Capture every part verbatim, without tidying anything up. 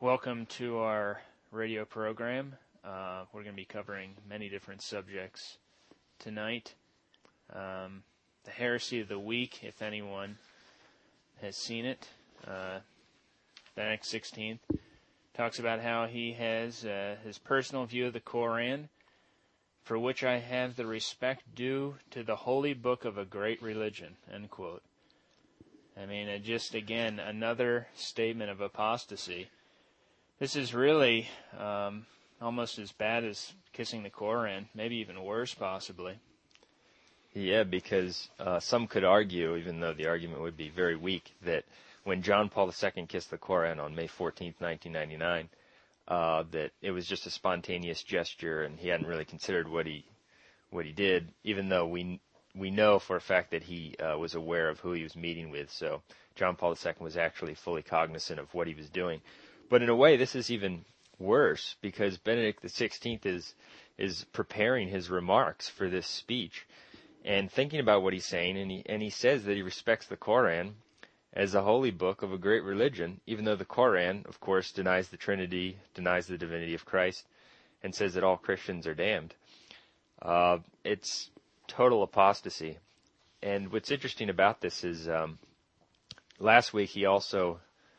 Welcome to our radio program. Uh, we're going to be covering many different subjects tonight. Um, the heresy of the week, if anyone has seen it, uh, Benedict the sixteenth talks about how he has uh, his personal view of the Koran, for which I have the respect due to the holy book of a great religion, end quote. I mean, uh, just again, another statement of apostasy. This is really um, almost as bad as kissing the Koran, maybe even worse possibly. Yeah, because uh, some could argue, even though the argument would be very weak, that when John Paul the Second kissed the Koran on May fourteenth, nineteen ninety-nine, uh, that it was just a spontaneous gesture, and he hadn't really considered what he what he did, even though we we know for a fact that he uh, was aware of who he was meeting with. So John Paul the Second was actually fully cognizant of what he was doing. But in a way, this is even worse, because Benedict the sixteenth is is preparing his remarks for this speech and thinking about what he's saying, and he and he says that he respects the Koran as a holy book of a great religion, even though the Koran, of course, denies the Trinity, denies the divinity of Christ, and says that all Christians are damned. Uh, it's total apostasy. And what's interesting about this is um, last week he also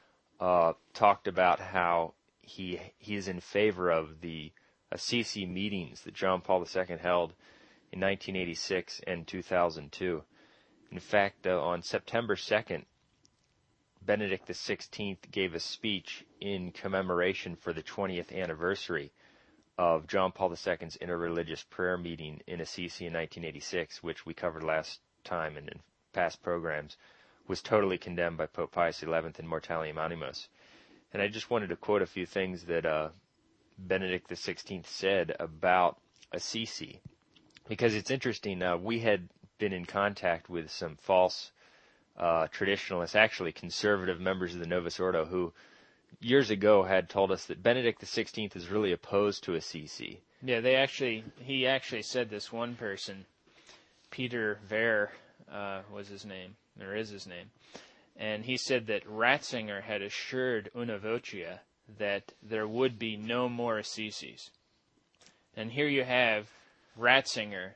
uh, talked about how he he is in favor of the Assisi meetings that John Paul the Second held in nineteen eighty-six and two thousand two. In fact, uh, on September second, Benedict the sixteenth gave a speech in commemoration for the twentieth anniversary of John Paul the Second's interreligious prayer meeting in Assisi in nineteen eighty-six, which we covered last time and in past programs, was totally condemned by Pope Pius the eleventh in Mortalium Animos. And I just wanted to quote a few things that uh, Benedict the sixteenth said about Assisi, because it's interesting. Uh, we had been in contact with some false Uh, traditionalists, actually conservative members of the Novus Ordo, who years ago had told us that Benedict the sixteenth is really opposed to Assisi. Yeah, they actually, he actually said this one person, Peter Ver uh, was his name, or is his name, and he said that Ratzinger had assured Una Vocia that there would be no more Assisis. And here you have Ratzinger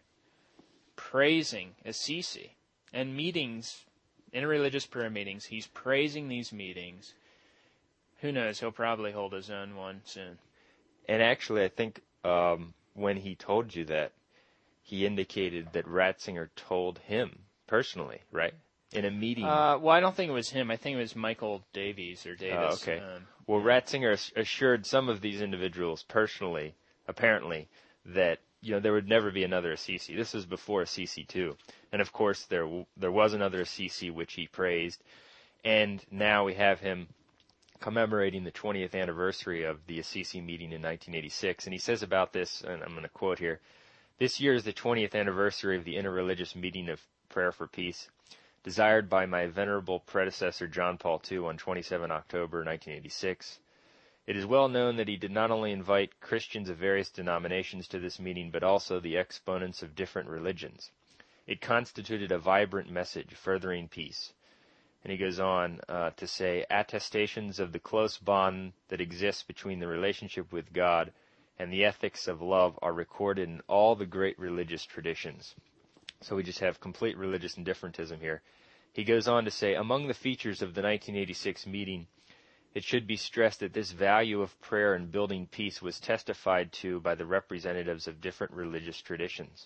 praising Assisi, and meetings, interreligious prayer meetings. He's praising these meetings. Who knows? He'll probably hold his own one soon. And actually, I think um, when he told you that, he indicated that Ratzinger told him personally, right? In a meeting. Uh, well, I don't think it was him. I think it was Michael Davies or Davis. Oh, okay. Um, well, Ratzinger assured some of these individuals personally, apparently, that you know there would never be another Assisi. This was before Assisi two, and of course there there was another Assisi which he praised, and now we have him commemorating the twentieth anniversary of the Assisi meeting in nineteen eighty-six, and he says about this, and I'm going to quote here: "This year is the twentieth anniversary of the interreligious meeting of prayer for peace, desired by my venerable predecessor John Paul the Second on the twenty-seventh of October nineteen eighty-six. It is well known that he did not only invite Christians of various denominations to this meeting, but also the exponents of different religions. It constituted a vibrant message furthering peace." And he goes on uh, to say, "Attestations of the close bond that exists between the relationship with God and the ethics of love are recorded in all the great religious traditions." So we just have complete religious indifferentism here. He goes on to say, "Among the features of the nineteen eighty-six meeting, it should be stressed that this value of prayer and building peace was testified to by the representatives of different religious traditions."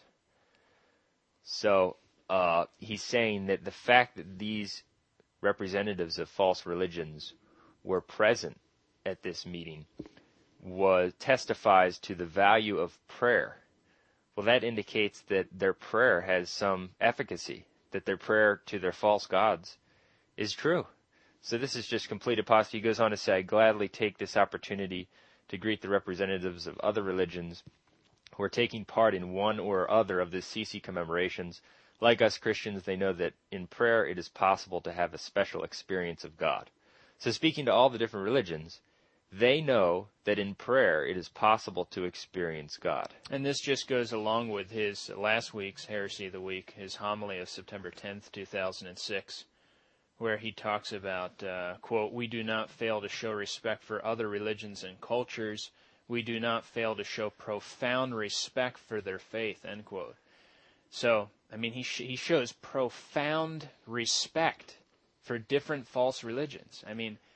So uh, he's saying that the fact that these representatives of false religions were present at this meeting was testifies to the value of prayer. Well, that indicates that their prayer has some efficacy, that their prayer to their false gods is true. So this is just complete apostasy. He goes on to say, "I gladly take this opportunity to greet the representatives of other religions who are taking part in one or other of the Assisi commemorations. Like us Christians, they know that in prayer it is possible to have a special experience of God." So speaking to all the different religions, they know that in prayer it is possible to experience God. And this just goes along with his last week's Heresy of the Week, his homily of September tenth, two thousand six, where he talks about, uh, quote, "We do not fail to show respect for other religions and cultures. We do not fail to show profound respect for their faith," end quote. So, I mean, he sh- he shows profound respect for different false religions. I mean,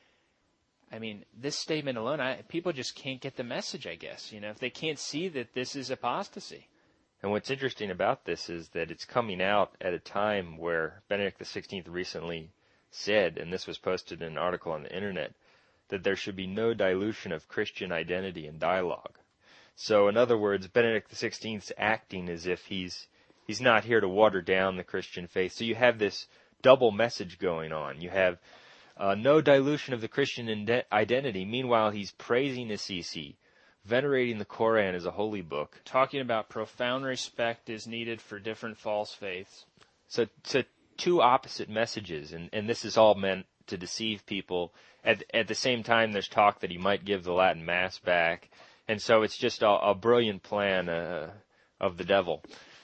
I mean, this statement alone, I, people just can't get the message, I guess, you know, if they can't see that this is apostasy. And what's interesting about this is that it's coming out at a time where Benedict the sixteenth recently said, and this was posted in an article on the internet, that there should be no dilution of Christian identity and dialogue. So, in other words, Benedict the sixteenth's acting as if he's he's not here to water down the Christian faith. So you have this double message going on. You have uh, no dilution of the Christian inde- identity. Meanwhile, he's praising Assisi, venerating the Koran as a holy book. Talking about profound respect is needed for different false faiths. So, so two opposite messages, and, and this is all meant to deceive people. At, at the same time, there's talk that he might give the Latin Mass back, and so it's just a, a brilliant plan uh, of the devil.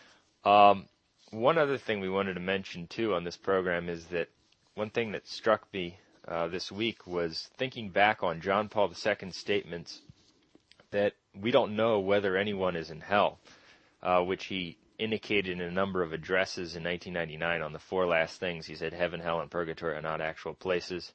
Um, one other thing we wanted to mention, too, on this program is that one thing that struck me uh, this week was thinking back on John Paul the Second's statements that we don't know whether anyone is in hell, uh, which he indicated in a number of addresses in nineteen ninety-nine on the four last things. He said heaven, hell, and purgatory are not actual places.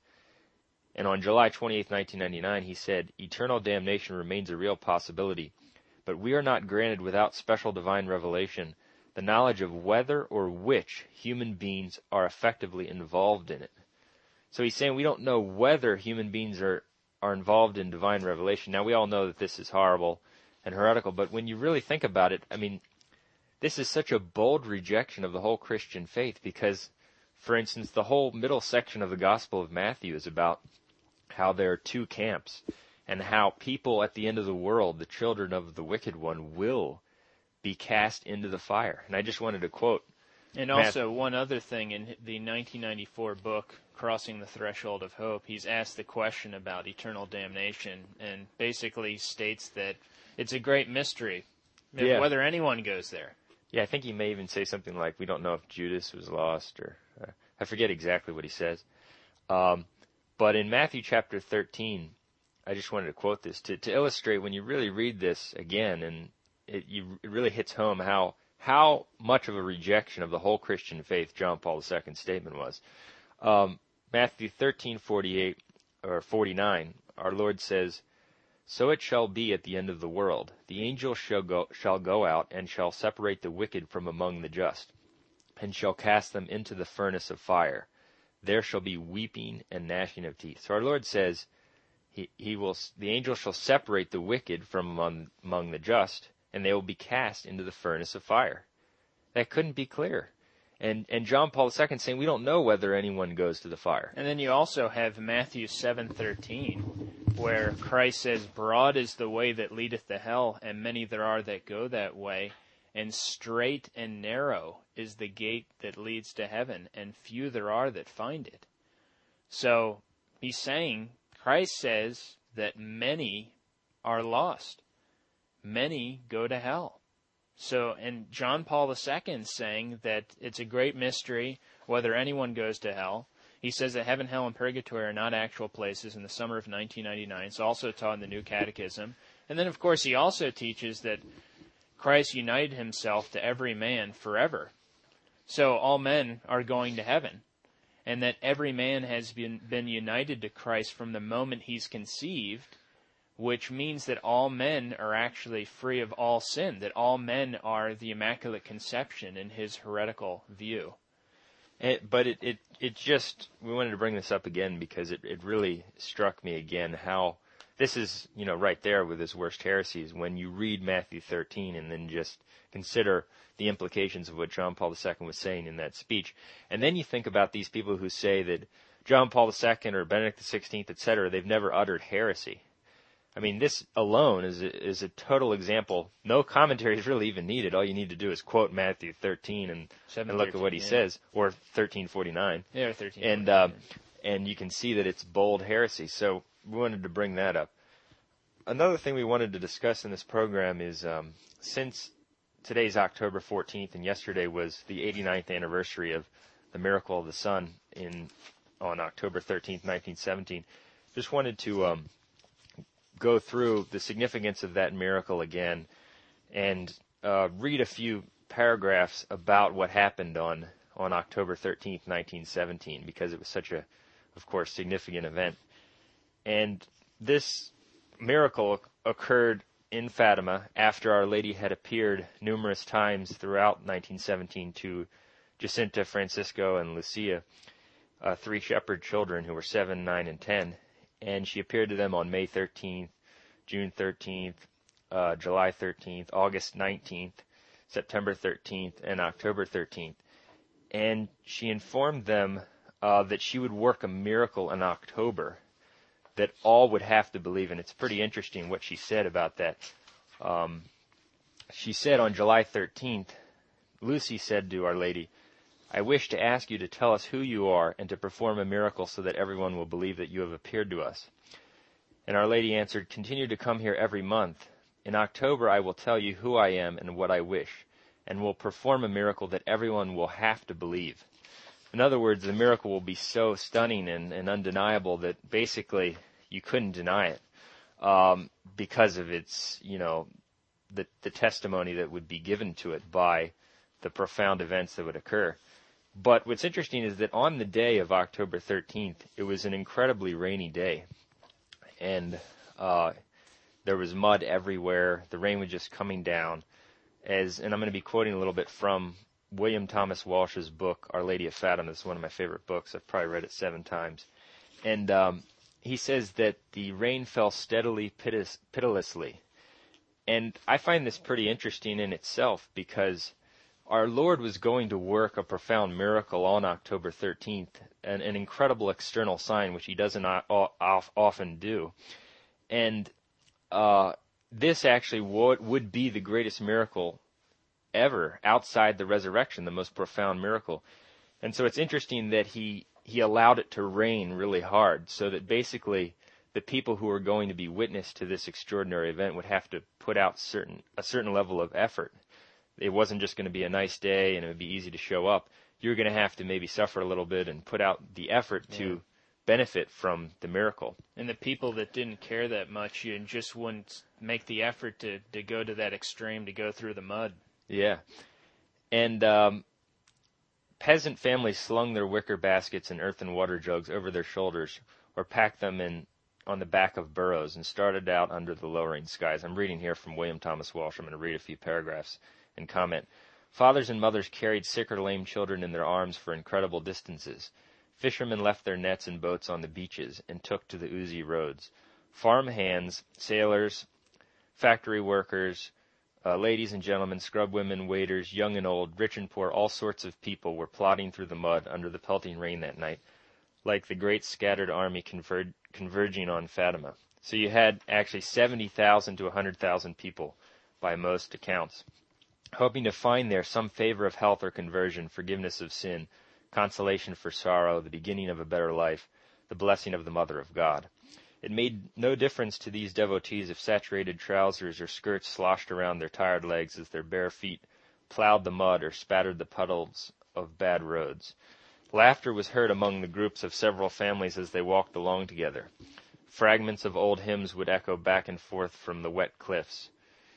And on July twenty-eighth, nineteen ninety-nine, he said, eternal damnation remains a real possibility, but we are not granted without special divine revelation the knowledge of whether or which human beings are effectively involved in it. So he's saying we don't know whether human beings are, are involved in divine revelation. Now, we all know that this is horrible and heretical, but when you really think about it, I mean, this is such a bold rejection of the whole Christian faith because, for instance, the whole middle section of the Gospel of Matthew is about how there are two camps and how people at the end of the world, the children of the wicked one, will be cast into the fire. And I just wanted to quote. And also, one other thing, in the nineteen ninety-four book, Crossing the Threshold of Hope, he's asked the question about eternal damnation and basically states that it's a great mystery Yeah. whether anyone goes there. Yeah, I think he may even say something like, we don't know if Judas was lost, or uh, I forget exactly what he says. Um, but in Matthew chapter thirteen, I just wanted to quote this to, to illustrate when you really read this again, and it, you, it really hits home how how much of a rejection of the whole Christian faith John Paul the Second's statement was. Um, Matthew thirteen forty-eight or forty-nine, our Lord says, so it shall be at the end of the world. The angels shall go, shall go out and shall separate the wicked from among the just, and shall cast them into the furnace of fire. There shall be weeping and gnashing of teeth. So our Lord says, he, he will, the angels shall separate the wicked from among, among the just, and they will be cast into the furnace of fire. That couldn't be clearer. And and John Paul the Second saying we don't know whether anyone goes to the fire. And then you also have Matthew seven thirteen, where Christ says, broad is the way that leadeth to hell, and many there are that go that way, and strait and narrow is the gate that leads to heaven, and few there are that find it. So he's saying, Christ says that many are lost. Many go to hell. So, and John Paul the Second saying that it's a great mystery whether anyone goes to hell. He says that heaven, hell, and purgatory are not actual places in the summer of nineteen ninety-nine. It's also taught in the New Catechism. And then, of course, he also teaches that Christ united himself to every man forever. So all men are going to heaven. And that every man has been, been united to Christ from the moment he's conceived, which means that all men are actually free of all sin, that all men are the Immaculate Conception in his heretical view. It, but it, it, it just, we wanted to bring this up again because it, it really struck me again how this is, you know, right there with his worst heresies when you read Matthew thirteen and then just consider the implications of what John Paul the Second was saying in that speech. And then you think about these people who say that John Paul the Second or Benedict the sixteenth, et cetera, they've never uttered heresy. I mean, this alone is a, is a total example. No commentary is really even needed. All you need to do is quote Matthew thirteen and, and look at what he yeah. says, or thirteen forty-nine. Yeah, or thirteen and forty-nine. uh, and you can see that it's bold heresy. So we wanted to bring that up. Another thing we wanted to discuss in this program is um, since today's October fourteenth and yesterday was the eighty-ninth anniversary of the miracle of the sun in on October thirteenth, nineteen seventeen. Just wanted to um, go through the significance of that miracle again and uh, read a few paragraphs about what happened on, on October thirteenth, nineteen seventeen, because it was such a, of course, significant event. And this miracle occurred in Fatima after Our Lady had appeared numerous times throughout nineteen seventeen to Jacinta, Francisco, and Lucia, uh, three shepherd children who were seven, nine, and ten. And she appeared to them on May thirteenth, June thirteenth, uh, July thirteenth, August nineteenth, September thirteenth, and October thirteenth. And she informed them uh, that she would work a miracle in October that all would have to believe in. It's pretty interesting what she said about that. Um, she said on July thirteenth, Lucy said to Our Lady, "I wish to ask you to tell us who you are and to perform a miracle so that everyone will believe that you have appeared to us." And Our Lady answered, "Continue to come here every month. In October I will tell you who I am and what I wish, and will perform a miracle that everyone will have to believe." In other words, the miracle will be so stunning and, and undeniable that basically you couldn't deny it um, because of its, you know, the, the testimony that would be given to it by the profound events that would occur. But what's interesting is that on the day of October thirteenth, it was an incredibly rainy day. And uh, there was mud everywhere. The rain was just coming down. As, and I'm going to be quoting a little bit from William Thomas Walsh's book, Our Lady of Fatima. This is one of my favorite books. I've probably read it seven times. And um, he says that the rain fell steadily, pitiless, pitilessly. And I find this pretty interesting in itself because our Lord was going to work a profound miracle on October thirteenth, an, an incredible external sign, which he doesn't o- often do. And uh, this actually would, would be the greatest miracle ever outside the resurrection, the most profound miracle. And so it's interesting that he, he allowed it to rain really hard so that basically the people who were going to be witness to this extraordinary event would have to put out certain a certain level of effort. It wasn't just going to be a nice day and it would be easy to show up. You're going to have to maybe suffer a little bit and put out the effort yeah. to benefit from the miracle. And the people that didn't care that much, you just wouldn't make the effort to, to go to that extreme, to go through the mud. Yeah. And um, peasant families slung their wicker baskets and earthen water jugs over their shoulders or packed them in on the back of burros and started out under the lowering skies. I'm reading here from William Thomas Walsh. I'm going to read a few paragraphs and comment. Fathers and mothers carried sick or lame children in their arms for incredible distances. Fishermen left their nets and boats on the beaches and took to the oozy roads. Farm hands, sailors, factory workers, uh, ladies and gentlemen, scrub women, waiters, young and old, rich and poor, all sorts of people were plodding through the mud under the pelting rain that night, like the great scattered army conver- converging on Fatima. So you had actually seventy thousand to one hundred thousand people by most accounts, hoping to find there some favor of health or conversion, forgiveness of sin, consolation for sorrow, the beginning of a better life, the blessing of the Mother of God. It made no difference to these devotees if saturated trousers or skirts sloshed around their tired legs as their bare feet plowed the mud or spattered the puddles of bad roads. Laughter was heard among the groups of several families as they walked along together. Fragments of old hymns would echo back and forth from the wet cliffs.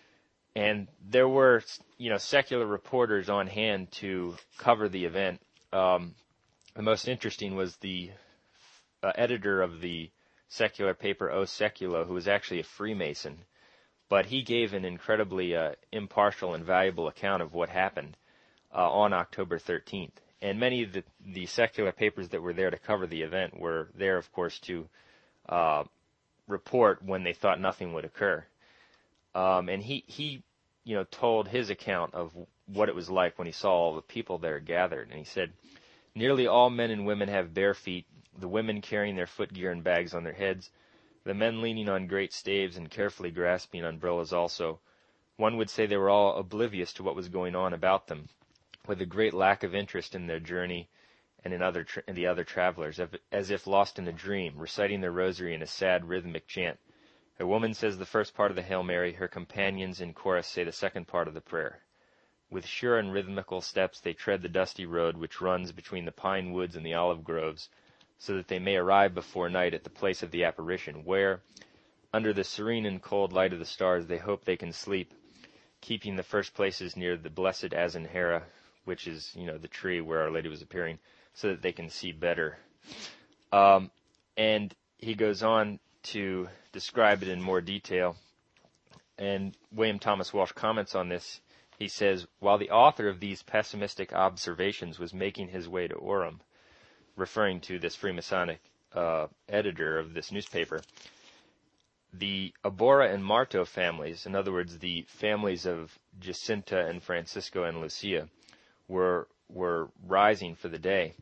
And there were, you know, secular reporters on hand to cover the event. Um, the most interesting was the uh, editor of the secular paper O Seculo, who was actually a Freemason, but he gave an incredibly uh, impartial and valuable account of what happened uh, on October thirteenth. And many of the, the secular papers that were there to cover the event were there, of course, to uh, report when they thought nothing would occur. Um, and he, he, you know, told his account of what it was like when he saw all the people there gathered. And he said, "Nearly all men and women have bare feet, the women carrying their footgear and bags on their heads, the men leaning on great staves and carefully grasping umbrellas also. One would say they were all oblivious to what was going on about them, with a great lack of interest in their journey and in, other tra- in the other travelers, as if lost in a dream, reciting their rosary in a sad rhythmic chant. A woman says the first part of the Hail Mary, her companions in chorus say the second part of the prayer. With sure and rhythmical steps they tread the dusty road which runs between the pine woods and the olive groves, so that they may arrive before night at the place of the apparition, where, under the serene and cold light of the stars, they hope they can sleep, keeping the first places near the blessed Azenhera, which is, you know, the tree where Our Lady was appearing, so that they can see better. Um, and he goes on to describe it in more detail. And William Thomas Walsh comments on this. He says, while the author of these pessimistic observations was making his way to Orem, referring to this Freemasonic uh, editor of this newspaper, the Abora and Marto families, in other words, the families of Jacinta and Francisco and Lucia, were were rising for the day.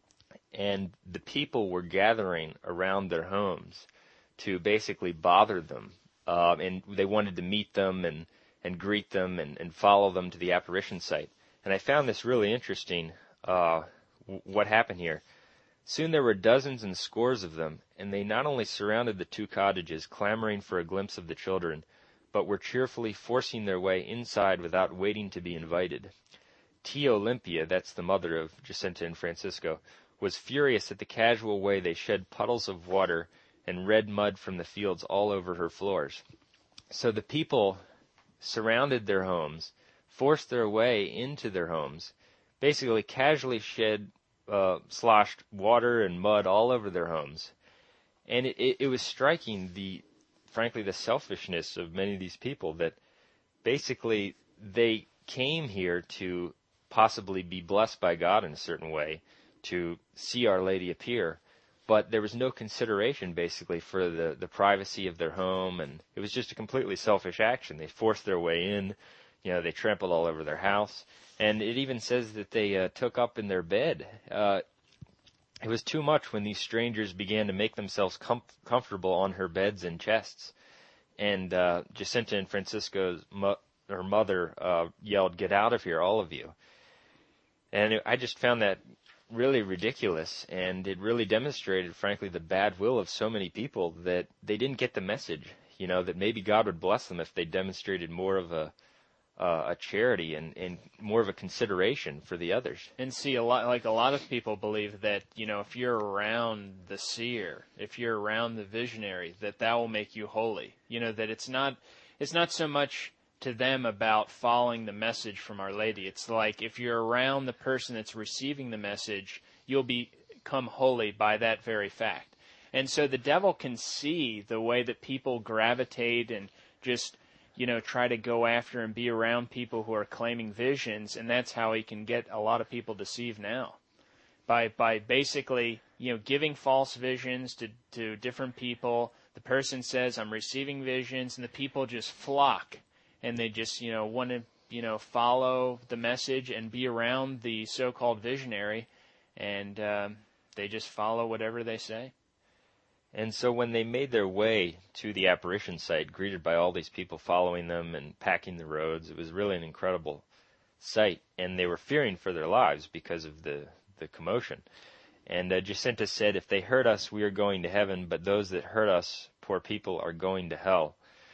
And the people were gathering around their homes to basically bother them. Uh, and they wanted to meet them and, and greet them and, and follow them to the apparition site. And I found this really interesting, uh, w- what happened here. Soon there were dozens and scores of them, and they not only surrounded the two cottages, clamoring for a glimpse of the children, but were cheerfully forcing their way inside without waiting to be invited. Tia Olympia, that's the mother of Jacinta and Francisco, was furious at the casual way they shed puddles of water and red mud from the fields all over her floors. So the people surrounded their homes, forced their way into their homes, basically casually shed, uh, sloshed water and mud all over their homes. And it, it, it was striking the, frankly, the selfishness of many of these people, that basically they came here to possibly be blessed by God in a certain way, to see Our Lady appear, but there was no consideration basically for the, the privacy of their home, and it was just a completely selfish action. They forced their way in, you know, they trampled all over their house, and it even says that they uh, took up in their bed. Uh, it was too much when these strangers began to make themselves com- comfortable on her beds and chests, and uh, Jacinta and Francisco's mo- her mother uh, yelled, "Get out of here, all of you!" And it, I just found that really ridiculous, and it really demonstrated, frankly, the bad will of so many people, that they didn't get the message, you know, that maybe God would bless them if they demonstrated more of a uh, a charity and, and more of a consideration for the others. And see, a lot like a lot of people believe that, you know, if you're around the seer, if you're around the visionary, that that will make you holy. You know, that it's not it's not so much to them about following the message from Our Lady. It's like if you're around the person that's receiving the message, you'll become holy by that very fact. And so the devil can see the way that people gravitate and just, you know, try to go after and be around people who are claiming visions, and that's how he can get a lot of people deceived now. By by basically, you know, giving false visions to, to different people. The person says, I'm receiving visions, and the people just flock. And they just, you know, want to, you know, follow the message and be around the so-called visionary, and um, they just follow whatever they say. And so when they made their way to the apparition site, greeted by all these people following them and packing the roads, it was really an incredible sight. And they were fearing for their lives because of the, the commotion. And uh, Jacinta said, if they hurt us, we are going to heaven, but those that hurt us, poor people, are going to hell.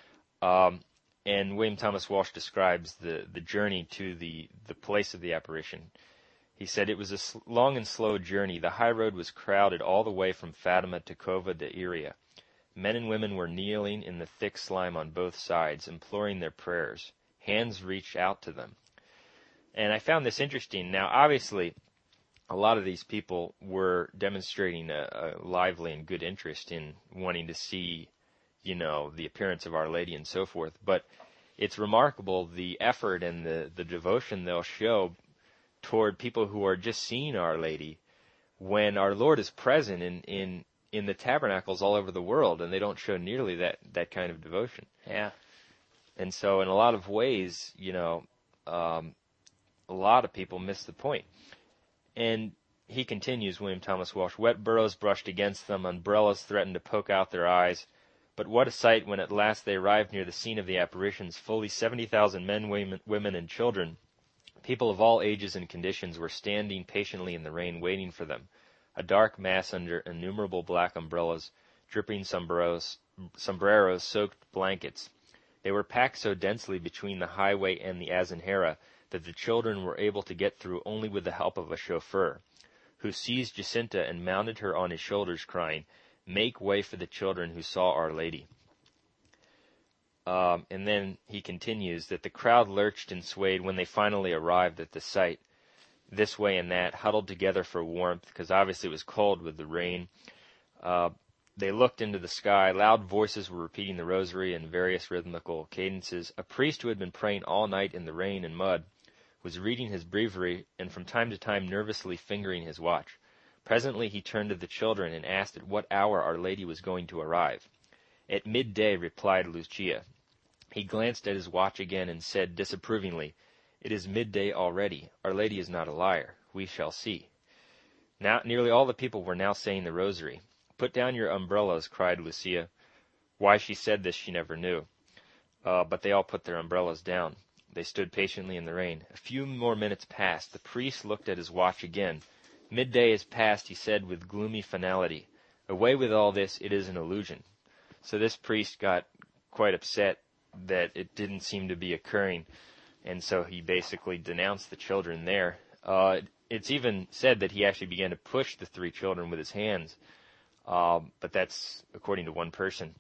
Um, And William Thomas Walsh describes the, the journey to the, the place of the apparition. He said, it was a sl- long and slow journey. The high road was crowded all the way from Fatima to Cova de Iria. Men and women were kneeling in the thick slime on both sides, imploring their prayers. Hands reached out to them. And I found this interesting. Now, obviously, a lot of these people were demonstrating a, a lively and good interest in wanting to see, you know, the appearance of Our Lady and so forth. But it's remarkable the effort and the, the devotion they'll show toward people who are just seeing Our Lady when Our Lord is present in, in, in the tabernacles all over the world, and they don't show nearly that, that kind of devotion. Yeah. And so in a lot of ways, you know, um, a lot of people miss the point. And he continues, William Thomas Walsh, wet burrows brushed against them, umbrellas threatened to poke out their eyes. But what a sight when at last they arrived near the scene of the apparitions. Fully seventy thousand men, women, women, and children, people of all ages and conditions, were standing patiently in the rain waiting for them, a dark mass under innumerable black umbrellas, dripping sombreros, sombreros, soaked blankets. They were packed so densely between the highway and the Azenhera that the children were able to get through only with the help of a chauffeur, who seized Jacinta and mounted her on his shoulders, crying, "Make way for the children who saw Our Lady." Um, and then he continues that the crowd lurched and swayed when they finally arrived at the site, this way and that, huddled together for warmth, because obviously it was cold with the rain. Uh, they looked into the sky. Loud voices were repeating the rosary in various rhythmical cadences. A priest who had been praying all night in the rain and mud was reading his breviary and from time to time nervously fingering his watch. Presently he turned to the children and asked at what hour Our Lady was going to arrive. "At midday," replied Lucia. He glanced at his watch again and said disapprovingly, "It is midday already. Our Lady is not a liar. We shall see." Now nearly all the people were now saying the rosary. "Put down your umbrellas," cried Lucia. Why she said this she never knew. Uh, but they all put their umbrellas down. They stood patiently in the rain. A few more minutes passed. The priest looked at his watch again. "Midday is past," he said with gloomy finality. "Away with all this. It is an illusion." So this priest got quite upset that it didn't seem to be occurring, and so he basically denounced the children there. Uh, it's even said that he actually began to push the three children with his hands, um, but that's according to one person.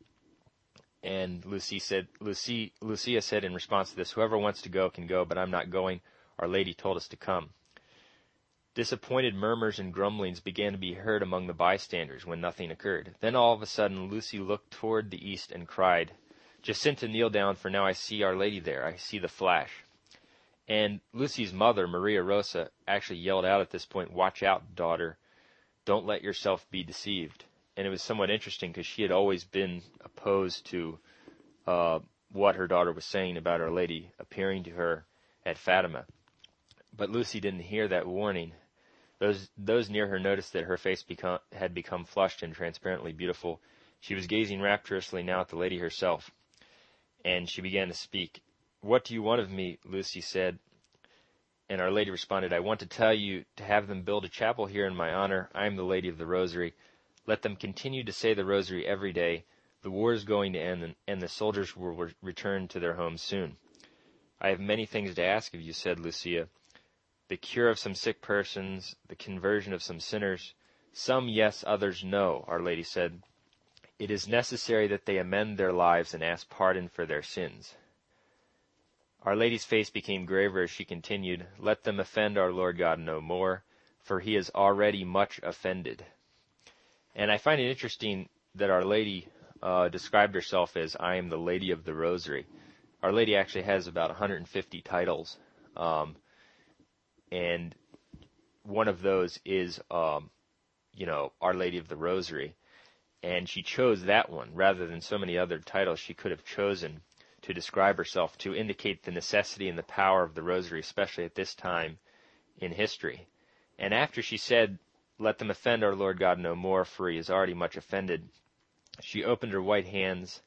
And Lucy said, Lucy, Lucia said in response to this, "Whoever wants to go can go, but I'm not going. Our Lady told us to come." Disappointed murmurs and grumblings began to be heard among the bystanders when nothing occurred. Then all of a sudden Lucy looked toward the east and cried, "Jacinta, kneel down, for now I see Our Lady there. I see the flash." And Lucy's mother, Maria Rosa, actually yelled out at this point, "Watch out, daughter. Don't let yourself be deceived." And it was somewhat interesting because she had always been opposed to uh, what her daughter was saying about Our Lady appearing to her at Fatima. But Lucy didn't hear that warning. Those those near her noticed that her face become, had become flushed and transparently beautiful. She was gazing rapturously now at the Lady herself. And she began to speak. "What do you want of me?" Lucy said. And Our Lady responded, "I want to tell you to have them build a chapel here in my honor. I am the Lady of the Rosary. Let them continue to say the Rosary every day. The war is going to end, and the soldiers will re- return to their homes soon." "I have many things to ask of you," said Lucia. "The cure of some sick persons, the conversion of some sinners. Some yes, others no," Our Lady said. "It is necessary that they amend their lives and ask pardon for their sins." Our Lady's face became graver as she continued, "Let them offend our Lord God no more, for he is already much offended." And I find it interesting that Our Lady uh, described herself as, "I am the Lady of the Rosary." Our Lady actually has about one hundred fifty titles, um, and one of those is, um, you know, Our Lady of the Rosary. And she chose that one rather than so many other titles she could have chosen to describe herself, to indicate the necessity and the power of the Rosary, especially at this time in history. And after she said, "Let them offend our Lord God no more, for he is already much offended," she opened her white hands,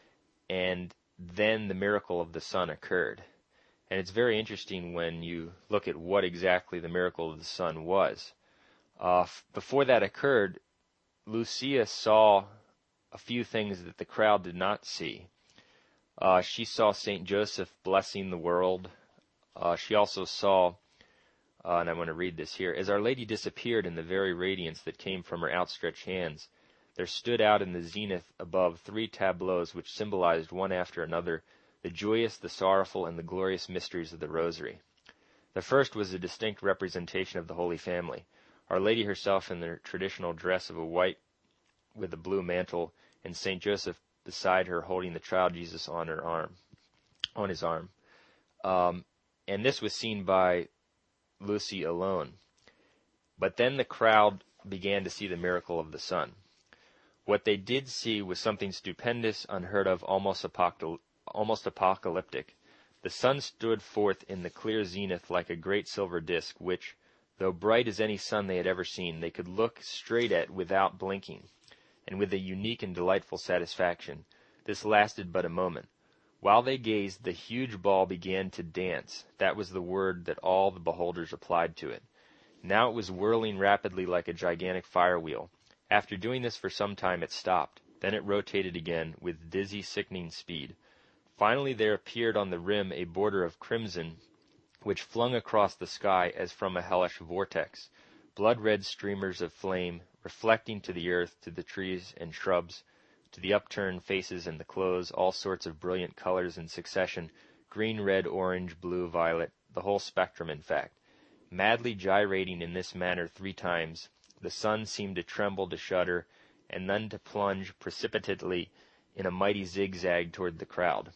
and then the miracle of the sun occurred. And it's very interesting when you look at what exactly the miracle of the sun was. Uh, f- before that occurred, Lucia saw a few things that the crowd did not see. Uh, she saw Saint Joseph blessing the world. Uh, she also saw, uh, and I want to read this here, "As Our Lady disappeared in the very radiance that came from her outstretched hands, there stood out in the zenith above three tableaus which symbolized one after another the joyous, the sorrowful, and the glorious mysteries of the Rosary. The first was a distinct representation of the Holy Family. Our Lady herself in the traditional dress of a white with a blue mantle, and Saint Joseph beside her holding the child Jesus on her arm, on his arm. Um, and this was seen by Lucy alone. But then the crowd began to see the miracle of the sun. What they did see was something stupendous, unheard of, almost, apocal- almost apocalyptic. The sun stood forth in the clear zenith like a great silver disk, which, though bright as any sun they had ever seen, they could look straight at without blinking, and with a unique and delightful satisfaction. This lasted but a moment. While they gazed, the huge ball began to dance. That was the word that all the beholders applied to it. Now it was whirling rapidly like a gigantic fire wheel. After doing this for some time, it stopped. Then it rotated again with dizzy, sickening speed. Finally there appeared on the rim a border of crimson, which flung across the sky as from a hellish vortex. blood-red streamers of flame reflecting to the earth, to the trees and shrubs, to the upturned faces and the clothes, all sorts of brilliant colors in succession, green, red, orange, blue, violet, the whole spectrum, in fact. Madly gyrating in this manner three times, the sun seemed to tremble, to shudder, and then to plunge precipitately in a mighty zigzag toward the crowd.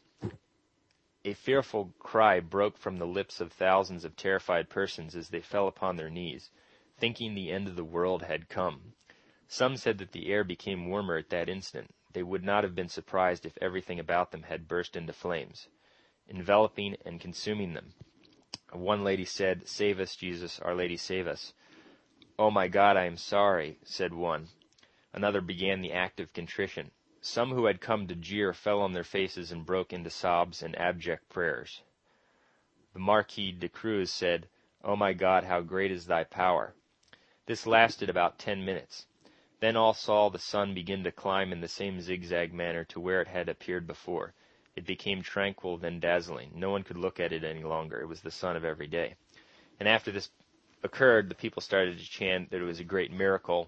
A fearful cry broke from the lips of thousands of terrified persons as they fell upon their knees, thinking the end of the world had come. Some said that the air became warmer at that instant. They would not have been surprised if everything about them had burst into flames, enveloping and consuming them. One lady said, "Save us, Jesus, Our Lady, save us." "Oh, my God, I am sorry," said one. Another began the act of contrition. Some who had come to jeer fell on their faces and broke into sobs and abject prayers. The Marquis de Cruz said, "Oh, my God, how great is thy power." This lasted about ten minutes. Then all saw the sun begin to climb in the same zigzag manner to where it had appeared before. It became tranquil, then dazzling. No one could look at it any longer. It was the sun of every day. And after this occurred, the people started to chant that it was a great miracle.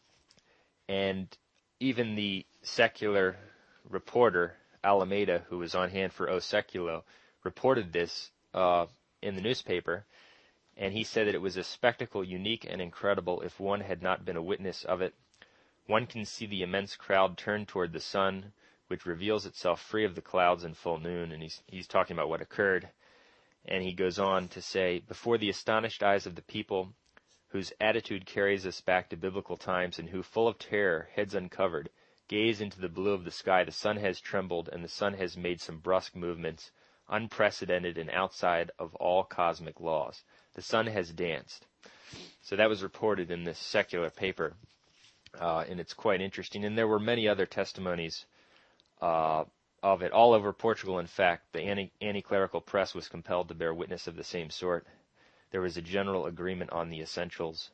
And even the secular reporter, Alameda, who was on hand for O Seculo, reported this uh, in the newspaper. And he said that it was a spectacle unique and incredible if one had not been a witness of it. One can see the immense crowd turn toward the sun, which reveals itself free of the clouds in full noon, and he's, he's talking about what occurred. And he goes on to say, before the astonished eyes of the people, whose attitude carries us back to biblical times, and who, full of terror, heads uncovered, gaze into the blue of the sky, the sun has trembled, and the sun has made some brusque movements, unprecedented and outside of all cosmic laws. The sun has danced. So that was reported in this secular paper. Uh, and it's quite interesting. And there were many other testimonies uh, of it all over Portugal. In fact, the anti- anti-clerical press was compelled to bear witness of the same sort. There was a general agreement on the essentials.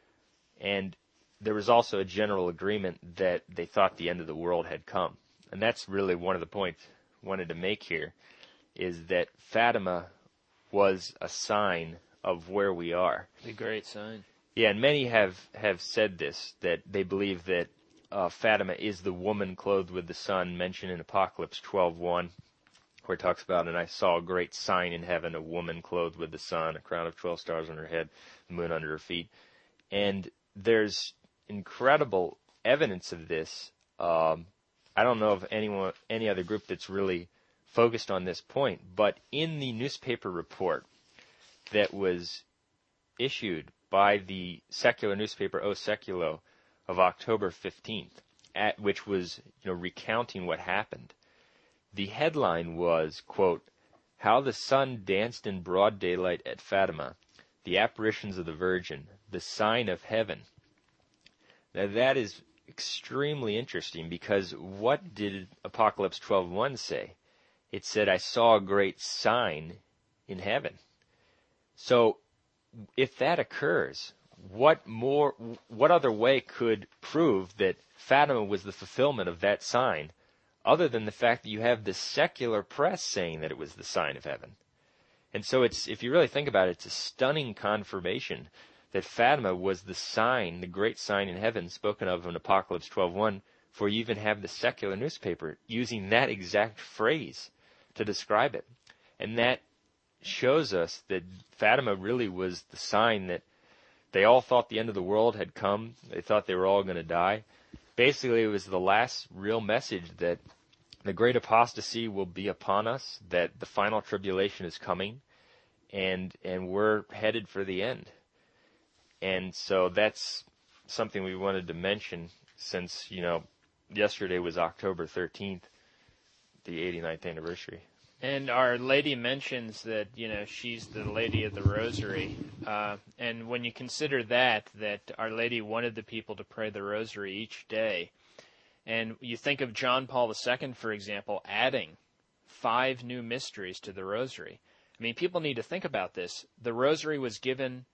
And there was also a general agreement that they thought the end of the world had come. And that's really one of the points I wanted to make here, is that Fatima was a sign of where we are. The great sign. Yeah, and many have, have said this, that they believe that uh, Fatima is the woman clothed with the sun mentioned in Apocalypse twelve one, where it talks about, and I saw a great sign in heaven, a woman clothed with the sun, a crown of twelve stars on her head, the moon under her feet. And there's incredible evidence of this. Um, I don't know of anyone, any other group that's really focused on this point, but in the newspaper report that was issued by the secular newspaper O Seculo of October fifteenth, at which was, you know, recounting what happened. The headline was, quote, "How the sun danced in broad daylight at Fatima, the apparitions of the Virgin, the sign of heaven." Now that is extremely interesting, because what did Apocalypse twelve one say? It said, "I saw a great sign in heaven." So if that occurs, what more, what other way could prove that Fatima was the fulfillment of that sign, other than the fact that you have the secular press saying that it was the sign of heaven? And so it's, if you really think about it, it's a stunning confirmation that Fatima was the sign, the great sign in heaven spoken of in Apocalypse twelve one, for you even have the secular newspaper using that exact phrase to describe it. And that shows us that Fatima really was the sign that they all thought the end of the world had come. They thought they were all going to die. Basically, it was the last real message that the great apostasy will be upon us, that the final tribulation is coming, and and we're headed for the end. And so that's something we wanted to mention, since, you know, yesterday was October thirteenth, the eighty-ninth anniversary. And Our Lady mentions that, you know, she's the Lady of the Rosary. Uh, and when you consider that, that Our Lady wanted the people to pray the Rosary each day, and you think of John Paul the Second, for example, adding five new mysteries to the Rosary. I mean, people need to think about this. The Rosary was given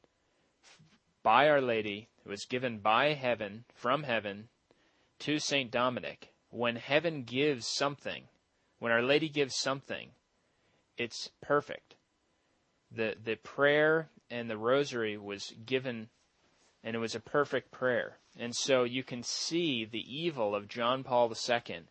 by Our Lady, it was given by heaven, from heaven, to Saint Dominic. When heaven gives something, when Our Lady gives something, it's perfect. The the prayer and the Rosary was given and it was a perfect prayer. And so you can see the evil of John Paul the Second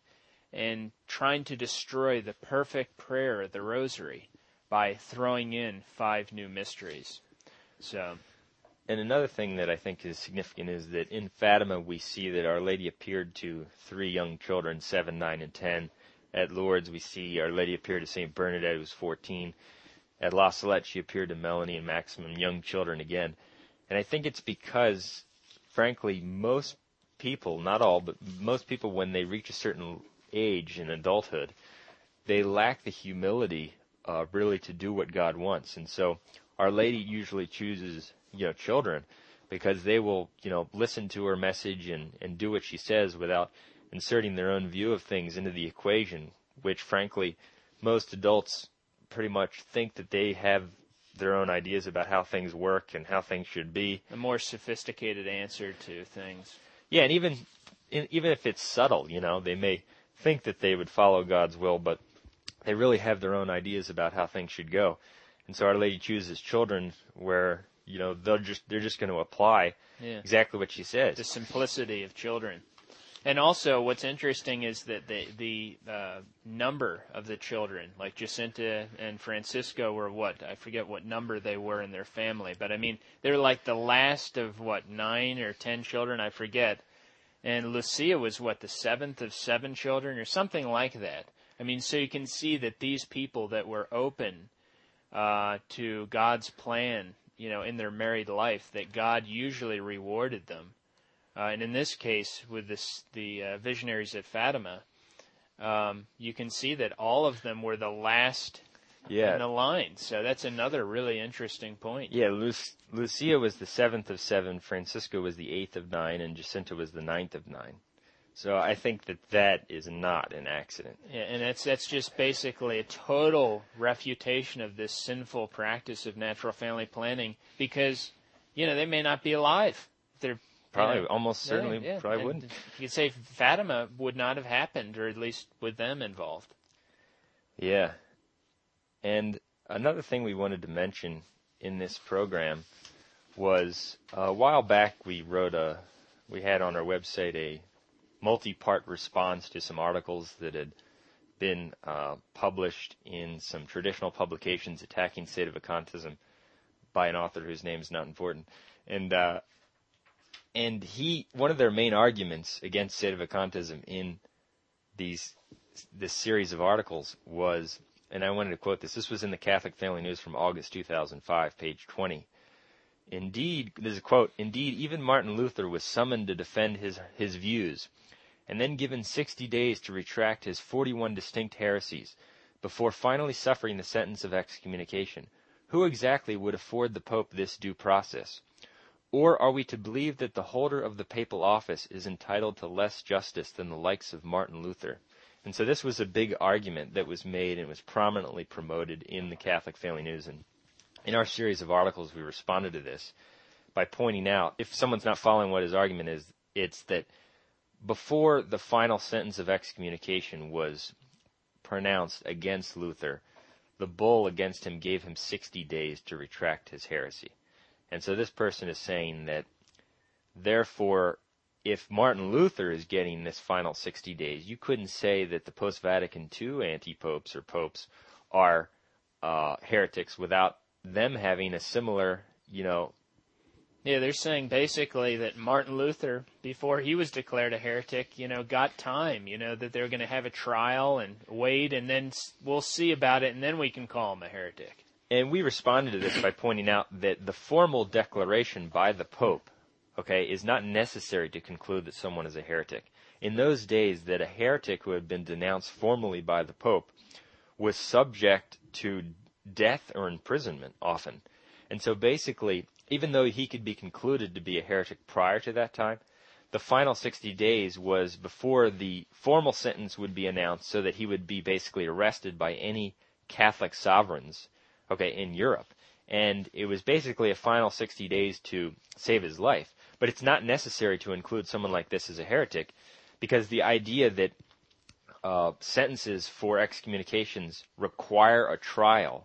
in trying to destroy the perfect prayer of the Rosary by throwing in five new mysteries. So, and another thing that I think is significant is that in Fatima we see that Our Lady appeared to three young children, seven, nine, and ten. At Lourdes we see Our Lady appeared to Saint Bernadette, who was fourteen. At La Salette she appeared to Melanie and Maximum, young children again. And I think it's because, frankly, most people, not all, but most people, when they reach a certain age in adulthood, they lack the humility uh, really to do what God wants. And so Our Lady usually chooses, you know, children because they will, you know, listen to her message and, and do what she says without inserting their own view of things into the equation, which, frankly, most adults pretty much think that they have their own ideas about how things work and how things should be. A more sophisticated answer to things. Yeah, and even even if it's subtle, you know, they may think that they would follow God's will, but they really have their own ideas about how things should go. And so Our Lady chooses children where, you know, they'll just they're just going to apply yeah. exactly what she says. The simplicity of children. And also, what's interesting is that the the uh, number of the children, like Jacinta and Francisco, were what? I forget what number they were in their family, but I mean, they're like the last of what, nine or ten children, I forget. And Lucia was what, the seventh of seven children, or something like that. I mean, so you can see that these people that were open uh, to God's plan, you know, in their married life, that God usually rewarded them. Uh, and in this case, with this, the uh, visionaries at Fatima, um, you can see that all of them were the last yeah. in the line. So that's another really interesting point. Yeah, Lu- Lucia was the seventh of seven, Francisco was the eighth of nine, and Jacinta was the ninth of nine. So I think that that is not an accident. Yeah, and that's that's just basically a total refutation of this sinful practice of natural family planning, because, you know, they may not be alive. They're Probably, Yeah. almost certainly, yeah, yeah. probably and wouldn't. You could say Fatima would not have happened, or at least with them involved. Yeah. And another thing we wanted to mention in this program was uh, a while back we wrote a, we had on our website a multi-part response to some articles that had been uh, published in some traditional publications attacking Sedevacantism by an author whose name is not important. And uh, And he, one of their main arguments against Sedevacantism in these, this series of articles was, and I wanted to quote this, this was in the Catholic Family News from August two thousand five, page twenty. Indeed, there's a quote, indeed, even Martin Luther was summoned to defend his, his views, and then given sixty days to retract his forty-one distinct heresies, before finally suffering the sentence of excommunication. Who exactly would afford the Pope this due process? Or are we to believe that the holder of the papal office is entitled to less justice than the likes of Martin Luther? And so this was a big argument that was made and was prominently promoted in the Catholic Family News. And in our series of articles, we responded to this by pointing out, if someone's not following what his argument is, it's that before the final sentence of excommunication was pronounced against Luther, the bull against him gave him sixty days to retract his heresy. And so this person is saying that, therefore, if Martin Luther is getting this final sixty days, you couldn't say that the post-Vatican two anti-popes or popes are uh, heretics without them having a similar, you know... Yeah, they're saying basically that Martin Luther, before he was declared a heretic, you know, got time, you know, that they're going to have a trial and wait, and then we'll see about it, and then we can call him a heretic. And we responded to this by pointing out that the formal declaration by the Pope, okay, is not necessary to conclude that someone is a heretic. In those days, that a heretic who had been denounced formally by the Pope was subject to death or imprisonment often. And so basically, even though he could be concluded to be a heretic prior to that time, the final sixty days was before the formal sentence would be announced, so that he would be basically arrested by any Catholic sovereigns, okay, in Europe. And it was basically a final sixty days to save his life. But it's not necessary to include someone like this as a heretic, because the idea that uh, sentences for excommunications require a trial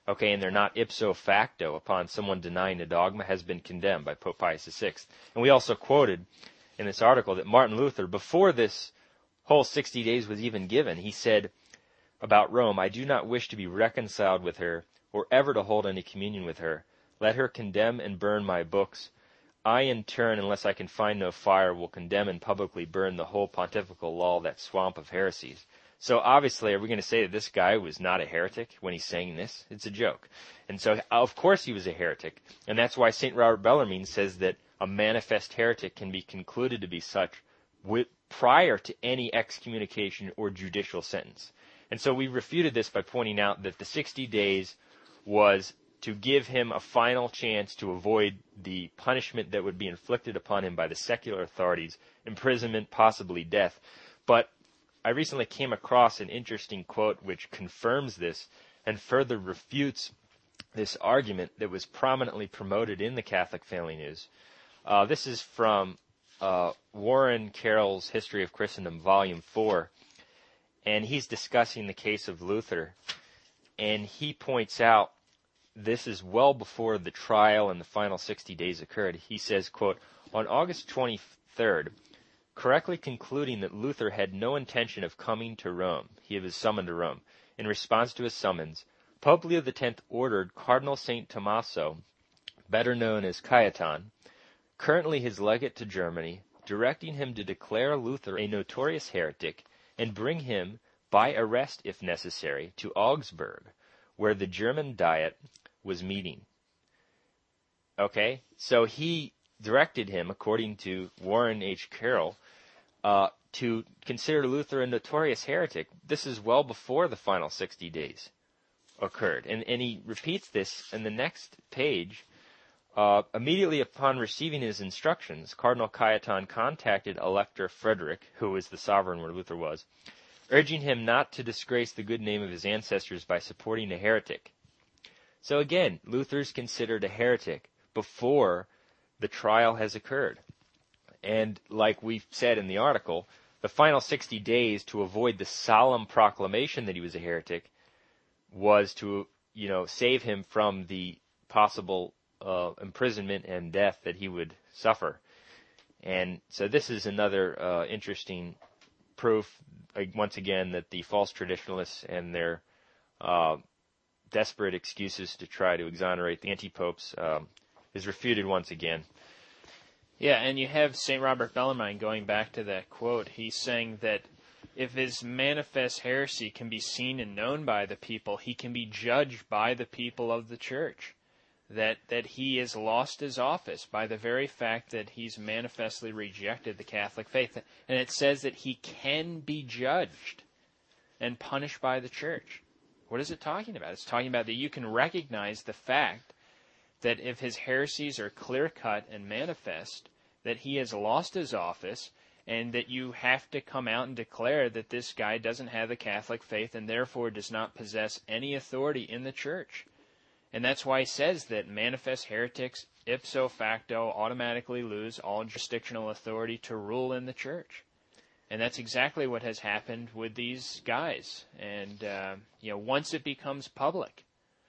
okay, and they're not ipso facto upon someone denying a dogma, has been condemned by Pope Pius the Sixth. And we also quoted in this article that Martin Luther, before this whole sixty days was even given, he said about Rome, "I do not wish to be reconciled with her, or ever to hold any communion with her. Let her condemn and burn my books. I, in turn, unless I can find no fire, will condemn and publicly burn the whole pontifical law, that swamp of heresies." So obviously, are we going to say that this guy was not a heretic when he's saying this? It's a joke. And so, of course he was a heretic. And that's why Saint Robert Bellarmine says that a manifest heretic can be concluded to be such with, prior to any excommunication or judicial sentence. And so we refuted this by pointing out that the sixty days was to give him a final chance to avoid the punishment that would be inflicted upon him by the secular authorities, imprisonment, possibly death. But I recently came across an interesting quote which confirms this and further refutes this argument that was prominently promoted in the Catholic Family News. Uh, this is from uh, Warren Carroll's History of Christendom, Volume four, and he's discussing the case of Luther, and he points out this is well before the trial and the final sixty days occurred. He says, quote, "On August twenty-third, correctly concluding that Luther had no intention of coming to Rome, he was summoned to Rome. In response to his summons, Pope Leo the Tenth ordered Cardinal Saint Tommaso, better known as Cajetan, currently his legate to Germany, directing him to declare Luther a notorious heretic and bring him, by arrest if necessary, to Augsburg, where the German Diet was meeting." Okay, so he directed him, according to Warren H. Carroll, uh, to consider Luther a notorious heretic. This is well before the final sixty days occurred. And, and he repeats this in the next page. Uh, immediately upon receiving his instructions, Cardinal Cajetan contacted Elector Frederick, who was the sovereign where Luther was, urging him not to disgrace the good name of his ancestors by supporting a heretic. So again, Luther's considered a heretic before the trial has occurred. And like we said in the article, the final sixty days to avoid the solemn proclamation that he was a heretic was to, you know, save him from the possible uh, imprisonment and death that he would suffer. And so this is another uh, interesting proof, uh, once again, that the false traditionalists and their uh, desperate excuses to try to exonerate the anti-popes um, is refuted once again. Yeah, and you have Saint Robert Bellarmine going back to that quote. He's saying that if his manifest heresy can be seen and known by the people, he can be judged by the people of the church. That that he has lost his office by the very fact that he's manifestly rejected the Catholic faith. And it says that he can be judged and punished by the church. What is it talking about? It's talking about that you can recognize the fact that if his heresies are clear-cut and manifest, that he has lost his office, and that you have to come out and declare that this guy doesn't have the Catholic faith and therefore does not possess any authority in the church. And that's why he says that manifest heretics ipso facto automatically lose all jurisdictional authority to rule in the church. And that's exactly what has happened with these guys. And, uh, you know, once it becomes public.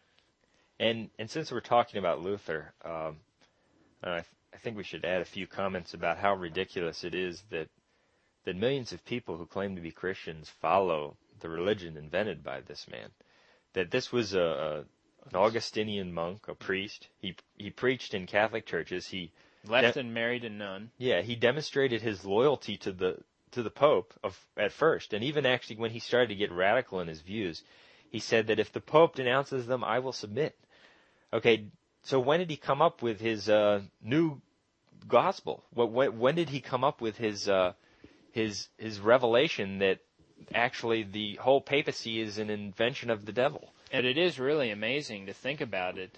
And and since we're talking about Luther, um, I, th- I think we should add a few comments about how ridiculous it is that that millions of people who claim to be Christians follow the religion invented by this man. That this was a, a an Augustinian monk, a priest. He he preached in Catholic churches. He left de- and married a nun. Yeah, he demonstrated his loyalty to the to the Pope of, at first, and even actually when he started to get radical in his views, he said that if the Pope denounces them, I will submit. Okay, so when did he come up with his uh, new gospel? What, when, when did he come up with his uh, his his revelation that actually the whole papacy is an invention of the devil? And it is really amazing to think about it,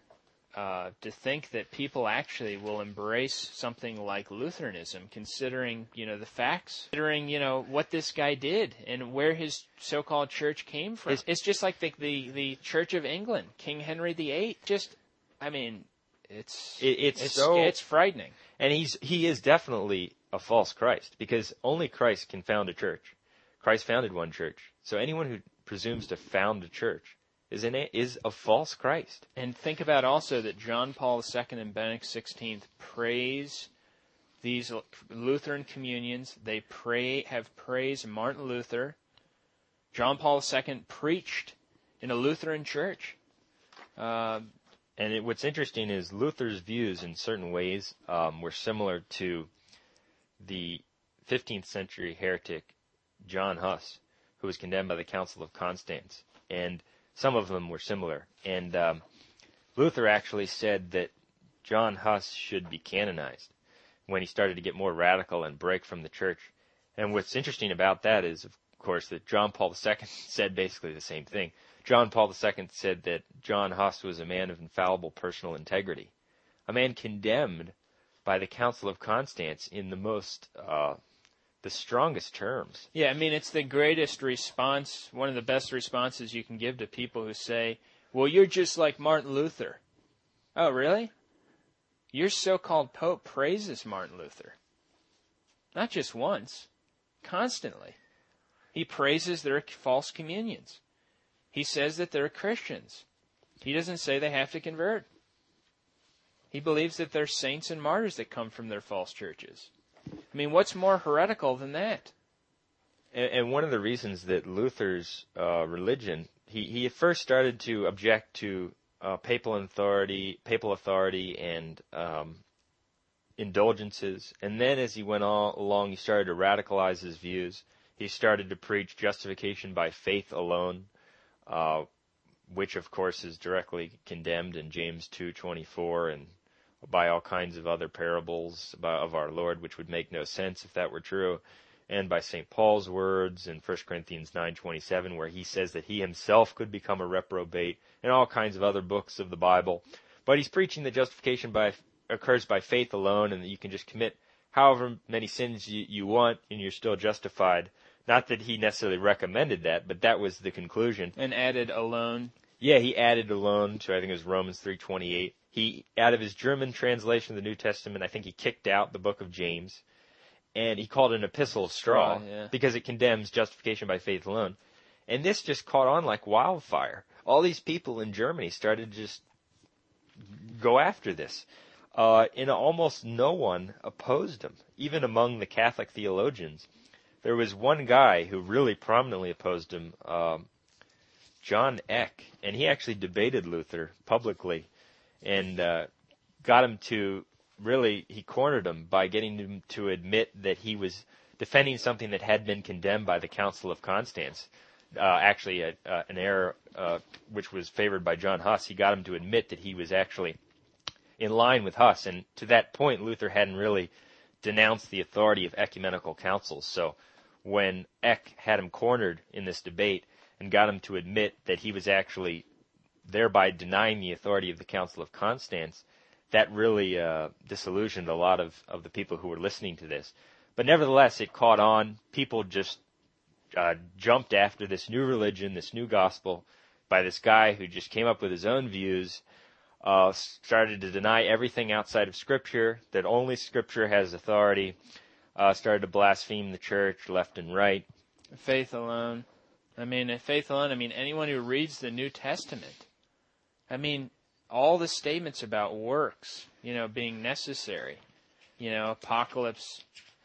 uh, to think that people actually will embrace something like Lutheranism, considering, you know, the facts, considering, you know, what this guy did and where his so-called church came from. It's, it's just like the, the, the Church of England, King Henry the Eighth. Just, I mean, it's, it, it's, it's so, it's frightening. And he's, he is definitely a false Christ, because only Christ can found a church. Christ founded one church. So anyone who presumes to found a church is an is a false Christ. And think about also that John Paul the Second and Benedict the sixteenth praise these Lutheran communions. They pray have praised Martin Luther. John Paul the Second preached in a Lutheran church. Uh, and it, what's interesting is Luther's views in certain ways um, were similar to the fifteenth century heretic John Huss, who was condemned by the Council of Constance. And some of them were similar. And um, Luther actually said that John Huss should be canonized when he started to get more radical and break from the church. And what's interesting about that is, of course, that John Paul the Second said basically the same thing. John Paul the Second said that John Huss was a man of infallible personal integrity, a man condemned by the Council of Constance in the most, uh, the strongest terms. Yeah, I mean, it's the greatest response, one of the best responses you can give to people who say, well, you're just like Martin Luther. Oh, really? Your so-called Pope praises Martin Luther. Not just once, constantly. He praises their false communions. He says that they're Christians. He doesn't say they have to convert. He believes that they're saints and martyrs that come from their false churches. I mean, what's more heretical than that? And, and one of the reasons that Luther's uh, religion, he, he at first started to object to uh, papal authority, papal authority, and um, indulgences. And then, as he went on, along, he started to radicalize his views. He started to preach justification by faith alone, uh, which, of course, is directly condemned in James two twenty-four and by all kinds of other parables of our Lord, which would make no sense if that were true, and by Saint Paul's words in First Corinthians nine twenty-seven, where he says that he himself could become a reprobate, and all kinds of other books of the Bible. But he's preaching that justification by occurs by faith alone, and that you can just commit however many sins you, you want, and you're still justified. Not that he necessarily recommended that, but that was the conclusion. And added alone. Yeah, he added alone to, I think it was Romans three twenty-eight. He, out of his German translation of the New Testament, I think he kicked out the book of James, and he called it an epistle of straw, straw yeah. because it condemns justification by faith alone. And this just caught on like wildfire. All these people in Germany started to just go after this. Uh, and almost no one opposed him, even among the Catholic theologians. There was one guy who really prominently opposed him, um, John Eck, and he actually debated Luther publicly and uh, got him to really, he cornered him by getting him to admit that he was defending something that had been condemned by the Council of Constance, uh, actually a, uh, an error uh, which was favored by John Huss. He got him to admit that he was actually in line with Huss, and to that point Luther hadn't really denounced the authority of ecumenical councils. So when Eck had him cornered in this debate and got him to admit that he was actually thereby denying the authority of the Council of Constance, that really uh, disillusioned a lot of, of the people who were listening to this. But nevertheless, it caught on. People just uh, jumped after this new religion, this new gospel, by this guy who just came up with his own views, uh, started to deny everything outside of Scripture, that only Scripture has authority, uh, started to blaspheme the church left and right. Faith alone. I mean, faith alone, I mean, anyone who reads the New Testament, I mean, all the statements about works, you know, being necessary, you know, Apocalypse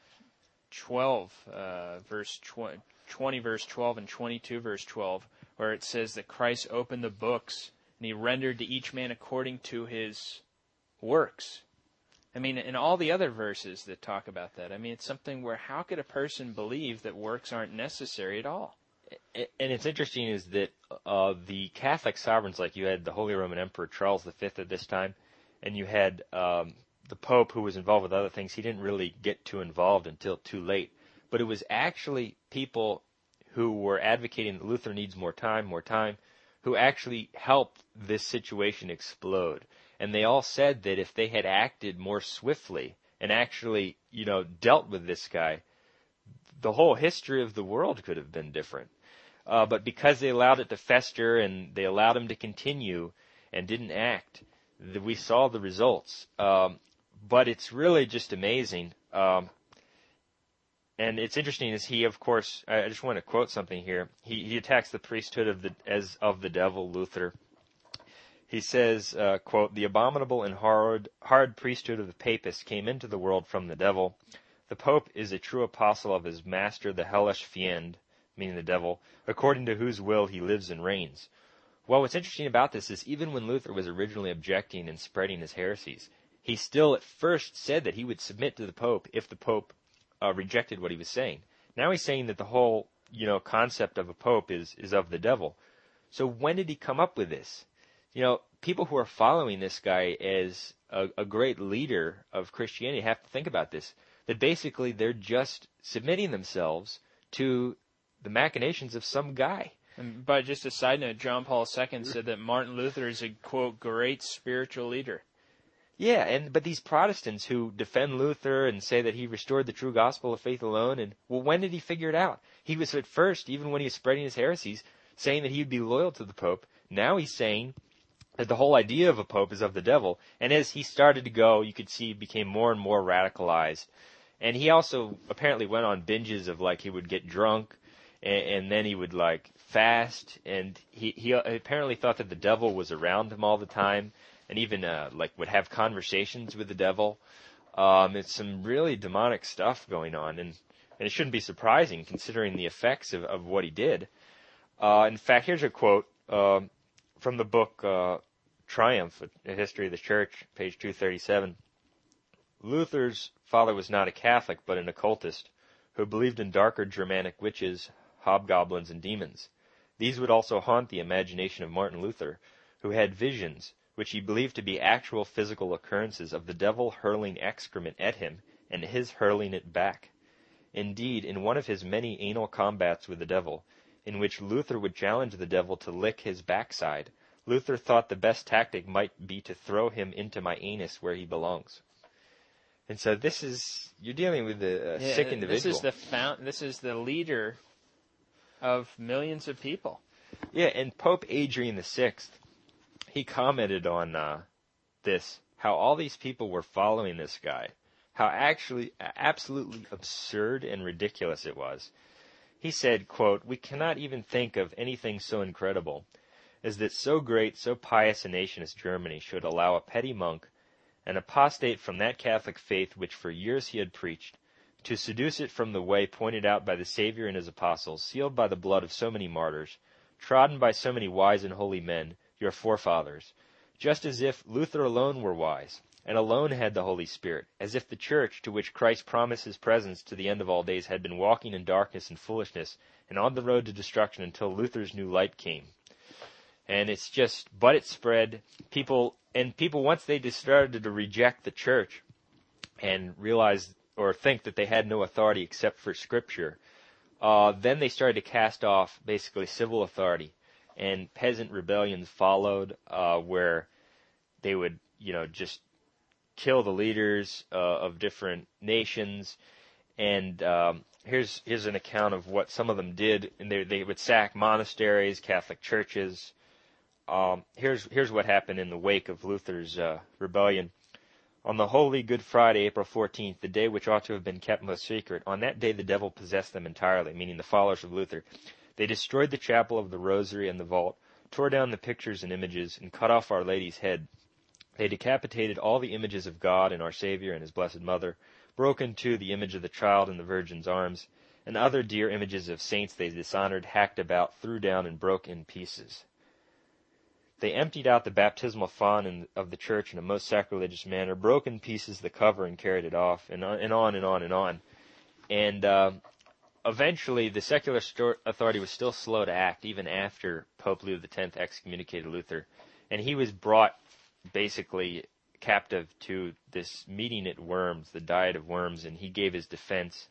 twelve, uh, verse twenty, twenty, verse twelve, and twenty-two, verse twelve, where it says that Christ opened the books and he rendered to each man according to his works. I mean, and all the other verses that talk about that. I mean, it's something where how could a person believe that works aren't necessary at all? And it's interesting is that uh, the Catholic sovereigns, like you had the Holy Roman Emperor Charles the Fifth at this time, and you had um, the Pope who was involved with other things. He didn't really get too involved until too late. But it was actually people who were advocating that Luther needs more time, more time, who actually helped this situation explode. And they all said that if they had acted more swiftly and actually, you know, dealt with this guy, the whole history of the world could have been different. Uh, but because they allowed it to fester and they allowed him to continue and didn't act, the, we saw the results. Um, but it's really just amazing. Um, and it's interesting is he, of course, I just want to quote something here. He he attacks the priesthood of the as of the devil, Luther. He says, uh, quote, "The abominable and hard hard priesthood of the papists came into the world from the devil. The Pope is a true apostle of his master, the hellish fiend," meaning the devil, "according to whose will he lives and reigns." Well, what's interesting about this is even when Luther was originally objecting and spreading his heresies, he still at first said that he would submit to the Pope if the Pope uh, rejected what he was saying. Now he's saying that the whole, you know, concept of a Pope is, is of the devil. So when did he come up with this? You know, people who are following this guy as a, a great leader of Christianity have to think about this, that basically they're just submitting themselves to the machinations of some guy. And by just a side note, John Paul the Second said that Martin Luther is a, quote, great spiritual leader. Yeah, and but these Protestants who defend Luther and say that he restored the true gospel of faith alone, and well, when did he figure it out? He was at first, even when he was spreading his heresies, saying that he would be loyal to the Pope. Now he's saying that the whole idea of a Pope is of the devil. And as he started to go, you could see he became more and more radicalized. And he also apparently went on binges of, like, he would get drunk, and, and then he would, like, fast, and he, he apparently thought that the devil was around him all the time, and even, uh, like, would have conversations with the devil. Um, it's some really demonic stuff going on, and, and it shouldn't be surprising considering the effects of, of what he did. Uh, in fact, here's a quote uh, from the book uh, Triumph, A History of the Church, page two thirty-seven. "Luther's father was not a Catholic, but an occultist, who believed in darker Germanic witches, hobgoblins, and demons. These would also haunt the imagination of Martin Luther, who had visions, which he believed to be actual physical occurrences of the devil hurling excrement at him, and his hurling it back. Indeed, in one of his many anal combats with the devil, in which Luther would challenge the devil to lick his backside, Luther thought the best tactic might be to throw him into my anus where he belongs." And so this is, you're dealing with a, a yeah, sick individual. This is the found, This is the leader of millions of people. Yeah, and Pope Adrian the Sixth, he commented on uh, this, how all these people were following this guy, how actually absolutely absurd and ridiculous it was. He said, quote, "We cannot even think of anything so incredible as that so great, so pious a nation as Germany should allow a petty monk, an apostate from that Catholic faith which for years he had preached, to seduce it from the way pointed out by the Savior and his apostles, sealed by the blood of so many martyrs, trodden by so many wise and holy men, your forefathers, just as if Luther alone were wise, and alone had the Holy Spirit, as if the Church, to which Christ promised his presence to the end of all days, had been walking in darkness and foolishness, and on the road to destruction until Luther's new light came." And it's just, but it spread. People, and people, once they just started to reject the Church and realize or think that they had no authority except for Scripture, uh, then they started to cast off basically civil authority. And peasant rebellions followed, uh, where they would, you know, just kill the leaders uh, of different nations. And um, here's here's an account of what some of them did. And they they would sack monasteries, Catholic churches. Um, here's here's what happened in the wake of Luther's uh, rebellion. "On the holy Good Friday, April fourteenth, the day which ought to have been kept most secret, on that day the devil possessed them entirely," meaning the followers of Luther. "They destroyed the chapel of the Rosary and the vault, tore down the pictures and images, and cut off Our Lady's head. They decapitated all the images of God and our Savior and his Blessed Mother, broke into the image of the Child in the Virgin's arms, and other dear images of saints they dishonored, hacked about, threw down, and broke in pieces. They emptied out the baptismal font in, of the church in a most sacrilegious manner, broke in pieces the cover and carried it off, and on and on and on and on. And uh, eventually the secular sto- authority was still slow to act, even after Pope Leo the Tenth excommunicated Luther. And he was brought basically captive to this meeting at Worms, the Diet of Worms, and he gave his defense.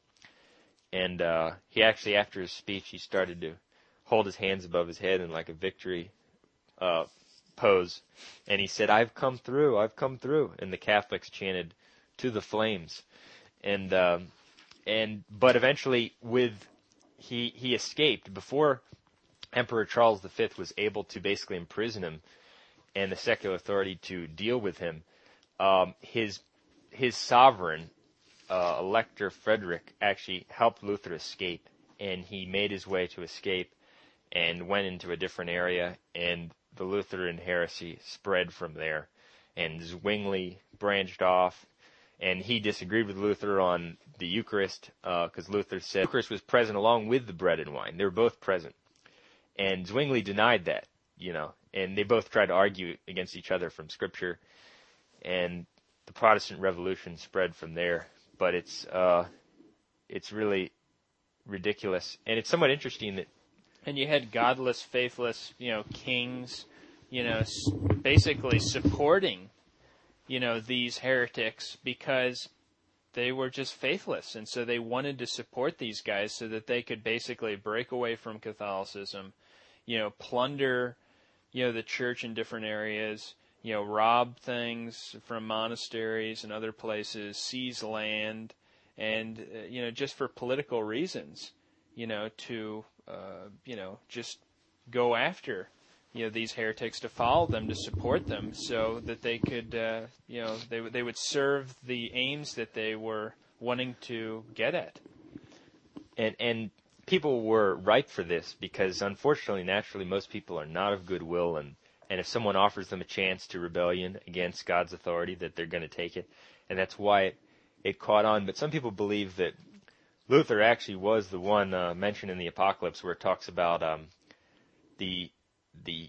And uh, he actually, after his speech, he started to hold his hands above his head in like a victory uh, pose. And he said, "I've come through, I've come through." And the Catholics chanted, "To the flames." And um, and but eventually, with he he escaped before Emperor Charles the Fifth was able to basically imprison him and the secular authority to deal with him. Um, his his sovereign uh, Elector Frederick actually helped Luther escape, and he made his way to escape and went into a different area, and the Lutheran heresy spread from there. And Zwingli branched off, and he disagreed with Luther on the Eucharist, because uh, Luther said the Eucharist was present along with the bread and wine. They were both present. And Zwingli denied that, you know, and they both tried to argue against each other from Scripture, and the Protestant Revolution spread from there. But it's uh, it's really ridiculous, and it's somewhat interesting that. And you had godless, faithless, you know, kings, you know, s- basically supporting, you know, these heretics because they were just faithless, and so they wanted to support these guys so that they could basically break away from Catholicism, you know, plunder, you know, the church in different areas, you know, rob things from monasteries and other places, seize land, and, uh, you know, just for political reasons, you know, to, uh, you know, just go after, you know, these heretics, to follow them, to support them, so that they could, uh, you know, they they would serve the aims that they were wanting to get at. And and people were ripe for this because, unfortunately, naturally, most people are not of goodwill, and, and if someone offers them a chance to rebellion against God's authority, that they're going to take it, and that's why it, it caught on. But some people believe that Luther actually was the one uh, mentioned in the Apocalypse where it talks about um, the the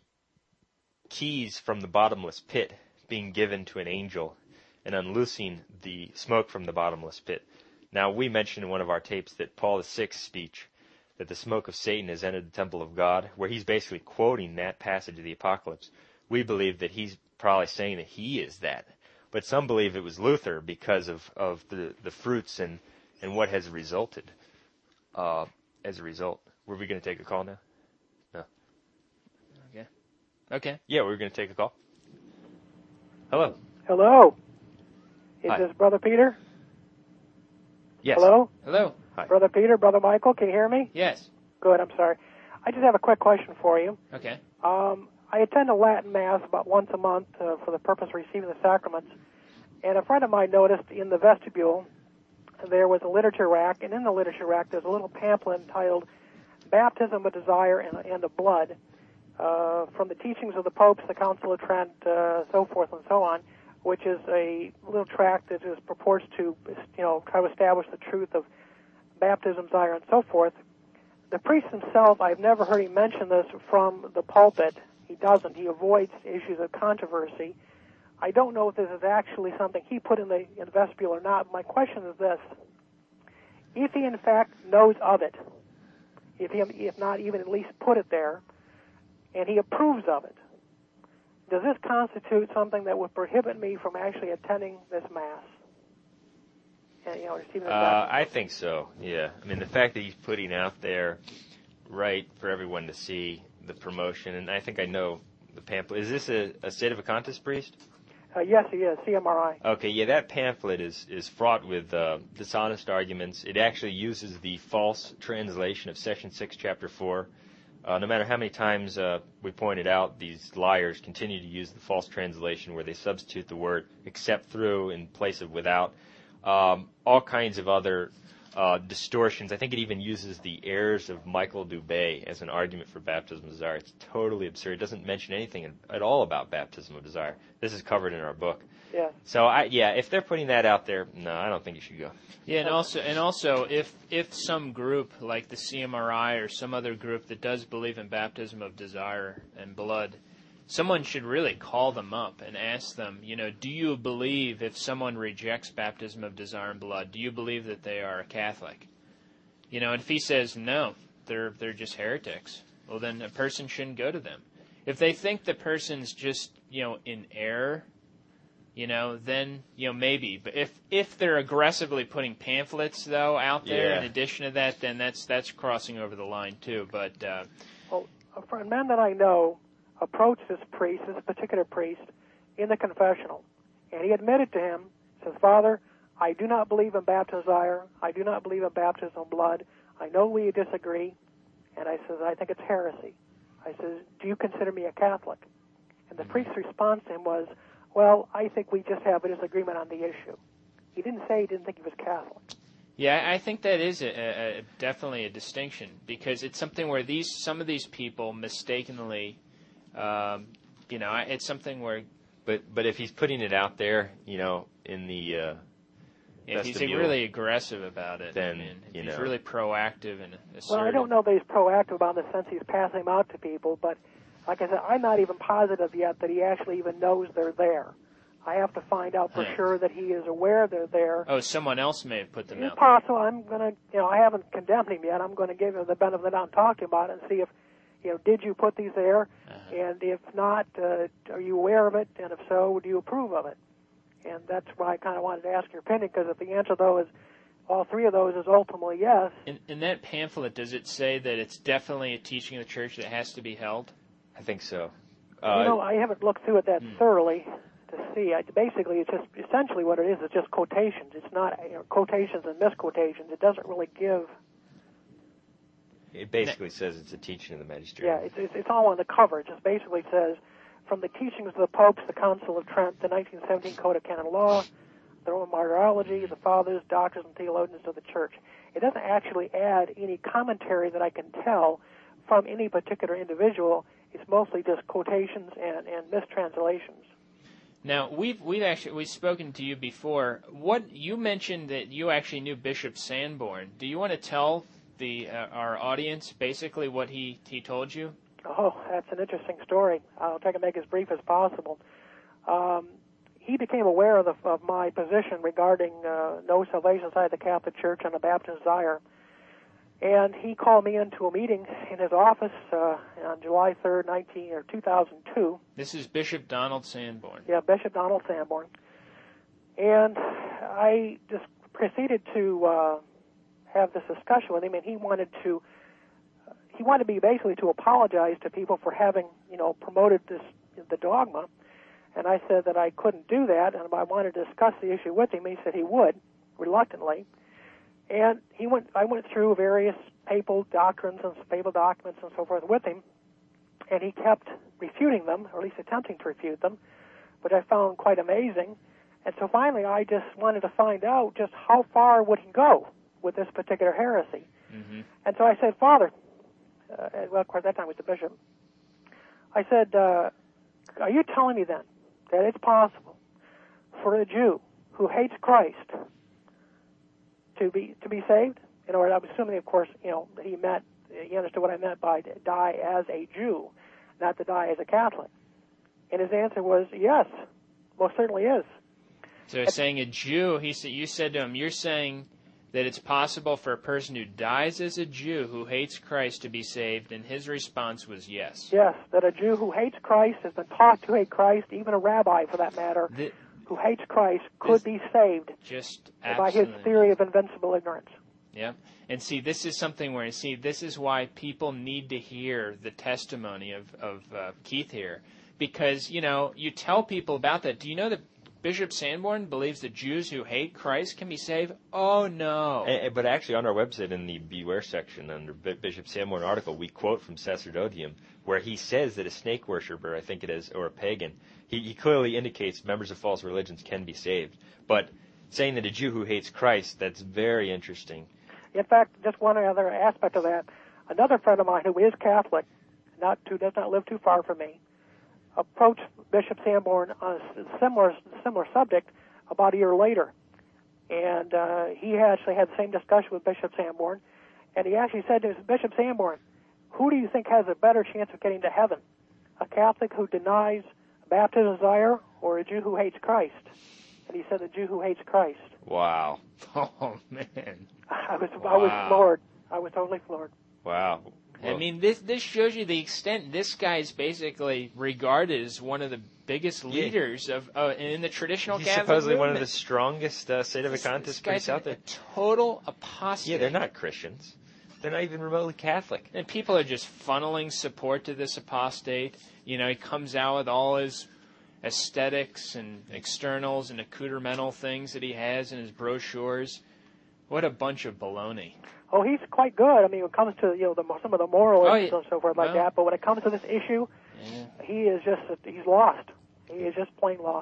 keys from the bottomless pit being given to an angel and unloosing the smoke from the bottomless pit. Now, we mentioned in one of our tapes that Paul the Sixth's speech, that the smoke of Satan has entered the temple of God, where he's basically quoting that passage of the Apocalypse. We believe that he's probably saying that he is that. But some believe it was Luther because of, of the, the fruits and, and what has resulted uh, as a result. Were we going to take a call now? No. Okay. Okay. Yeah, we were going to take a call. Hello. Hello. Is Hi. this Brother Peter? Yes. Hello? Hello. Hi. Brother Peter, Brother Michael, can you hear me? Yes. Good, I'm sorry. I just have a quick question for you. Okay. Um, I attend a Latin Mass about once a month uh, for the purpose of receiving the sacraments, and a friend of mine noticed in the vestibule there was a literature rack, and in the literature rack there's a little pamphlet entitled Baptism of Desire and, and of Blood, uh, from the teachings of the popes, the Council of Trent, uh, so forth and so on, which is a little tract that is purports to, you know, try to establish the truth of baptism, desire, and so forth. The priest himself, I've never heard him mention this from the pulpit. He doesn't. He avoids issues of controversy. I don't know if this is actually something he put in the, in the vestibule or not. My question is this. If he, in fact, knows of it, if he, if not even at least put it there, and he approves of it, does this constitute something that would prohibit me from actually attending this Mass? And, you know, receiving the Uh, I sacrament? think so, yeah. I mean, the fact that he's putting out there, right, for everyone to see the promotion, and I think I know the pamphlet. Is this a, a Sedevacantist priest? Uh, yes, he is, C M R I. Okay, yeah, that pamphlet is, is fraught with uh, dishonest arguments. It actually uses the false translation of Session six, Chapter four. Uh, no matter how many times uh, we pointed out, these liars continue to use the false translation where they substitute the word except through in place of without. Um, all kinds of other uh, distortions. I think it even uses the errors of Michael Dubé as an argument for baptism of desire. It's totally absurd. It doesn't mention anything at all about baptism of desire. This is covered in our book. Yes. So, I, yeah, if they're putting that out there, no, I don't think you should go. Yeah, and also, and also, if if some group like the C M R I or some other group that does believe in baptism of desire and blood, someone should really call them up and ask them, you know, do you believe if someone rejects baptism of desire and blood, do you believe that they are a Catholic? You know, and if he says no, they're they're just heretics, well, then a person shouldn't go to them. If they think the person's just, you know, in error, you know, then, you know, maybe. But if if they're aggressively putting pamphlets, though, out there Yeah. in addition to that, then that's that's crossing over the line, too. But, uh, Well, a man that I know approached this priest, this particular priest, in the confessional, and he admitted to him, says, Father, I do not believe in baptism of desire. I do not believe in baptism of blood. I know we disagree, and I says, I think it's heresy. I says, do you consider me a Catholic? And the priest's response to him was, well, I think we just have a disagreement on the issue. he didn't say he didn't think he was Catholic. Yeah, I think that is a, a, definitely a distinction, because it's something where these some of these people mistakenly, um, you know, it's something where. But but if he's putting it out there, you know, in the uh, if he's vestibule, really aggressive about it, then I mean, if you he's know. really proactive and assertive. Well, I don't know that he's proactive about it in the sense he's passing them out to people, but like I said, I'm not even positive yet that he actually even knows they're there. I have to find out for Huh. sure that he is aware they're there. Oh, someone else may have put them It's out. possible. I'm going to, you know, I haven't condemned him yet. I'm going to give him the benefit of the doubt and talk to him about it and see if, you know, did you put these there? Uh-huh. And if not, uh, are you aware of it? And if so, do you approve of it? And that's why I kind of wanted to ask your opinion, because if the answer, though, is all three of those is ultimately yes. In, in that pamphlet, does it say that it's definitely a teaching of the church that has to be held? I think so. you Uh, know, I haven't looked through it that hmm. thoroughly to see. I, basically, it's just essentially what it is. It's just quotations. It's not, you know, quotations and misquotations. It doesn't really give. It basically says it's a teaching of the magisterium. Yeah, it's, it's it's all on the cover. It just basically says, from the teachings of the popes, the Council of Trent, the nineteen seventeen Code of Canon Law, the Roman Martyrology, the Fathers, Doctors, and Theologians of the Church. It doesn't actually add any commentary that I can tell from any particular individual. It's mostly just quotations and, and mistranslations. Now, we've we've actually we've spoken to you before. What you mentioned that you actually knew Bishop Sanborn. Do you want to tell the uh, our audience basically what he, he told you? Oh, that's an interesting story. I'll try to make it as brief as possible. Um, he became aware of, the, of my position regarding uh, no salvation outside the Catholic Church and a Baptist desire, and he called me into a meeting in his office uh, on July third, nineteen or two thousand two. This is Bishop Donald Sanborn. Yeah, Bishop Donald Sanborn, and I just proceeded to uh, have this discussion with him, and he wanted to. He wanted me basically to apologize to people for having, you know, promoted this the dogma, and I said that I couldn't do that, and I wanted to discuss the issue with him. He said he would, reluctantly, and he went. I went through various papal doctrines and papal documents and so forth with him, and he kept refuting them, or at least attempting to refute them, which I found quite amazing. And so finally, I just wanted to find out just how far would he go with this particular heresy. Mm-hmm. And so I said, Father. Uh, well, of course, that time was the bishop. I said, uh, are you telling me then that it's possible for a Jew who hates Christ to be to be saved? You know, I was assuming, of course, you know, that he meant, he understood what I meant by die as a Jew, not to die as a Catholic. And his answer was, yes, most certainly is. So saying a Jew, he said, you said to him, you're saying that it's possible for a person who dies as a Jew who hates Christ to be saved, and his response was yes. Yes, that a Jew who hates Christ, has been taught to hate Christ, even a rabbi for that matter, The, who hates Christ could be saved just by his absolutely. theory of invincible ignorance. Yeah. And see, this is something where, see, this is why people need to hear the testimony of, of uh, Keith here. Because, you know, you tell people about that. Do you know that Bishop Sanborn believes that Jews who hate Christ can be saved? Oh, no. And, and- but actually, on our website, in the Beware section, under B- Bishop Sanborn article, we quote from Sacerdotium, where he says that a snake worshiper, I think it is, or a pagan, he, he clearly indicates members of false religions can be saved. But saying that a Jew who hates Christ, that's very interesting. In fact, just one other aspect of that, another friend of mine who is Catholic, not who does not live too far from me, approached Bishop Sanborn on a similar similar subject about a year later. And uh, he actually had the same discussion with Bishop Sanborn, and he actually said to Bishop Sanborn, who do you think has a better chance of getting to heaven, a Catholic who denies baptism desire or a Jew who hates Christ? And he said the Jew who hates Christ. Wow. Oh, man. I was Wow. I was floored. I was totally floored. Wow. I mean, this this shows you the extent. This guy is basically regarded as one of the biggest leaders of uh, in the traditional He's Catholic supposedly movement. one of the strongest uh, Sedevacantist This priests guy's out there. a total apostate. Yeah, they're not Christians. They're not even remotely Catholic. And people are just funneling support to this apostate. You know, he comes out with all his aesthetics and externals and accoutramental things that he has in his brochures. What a bunch of baloney. Oh, he's quite good. I mean, when it comes to, you know, the, some of the moral Oh, issues yeah. and so forth like Well. that, but when it comes to this issue, Yeah. he is just, he's lost. He is just plain lost.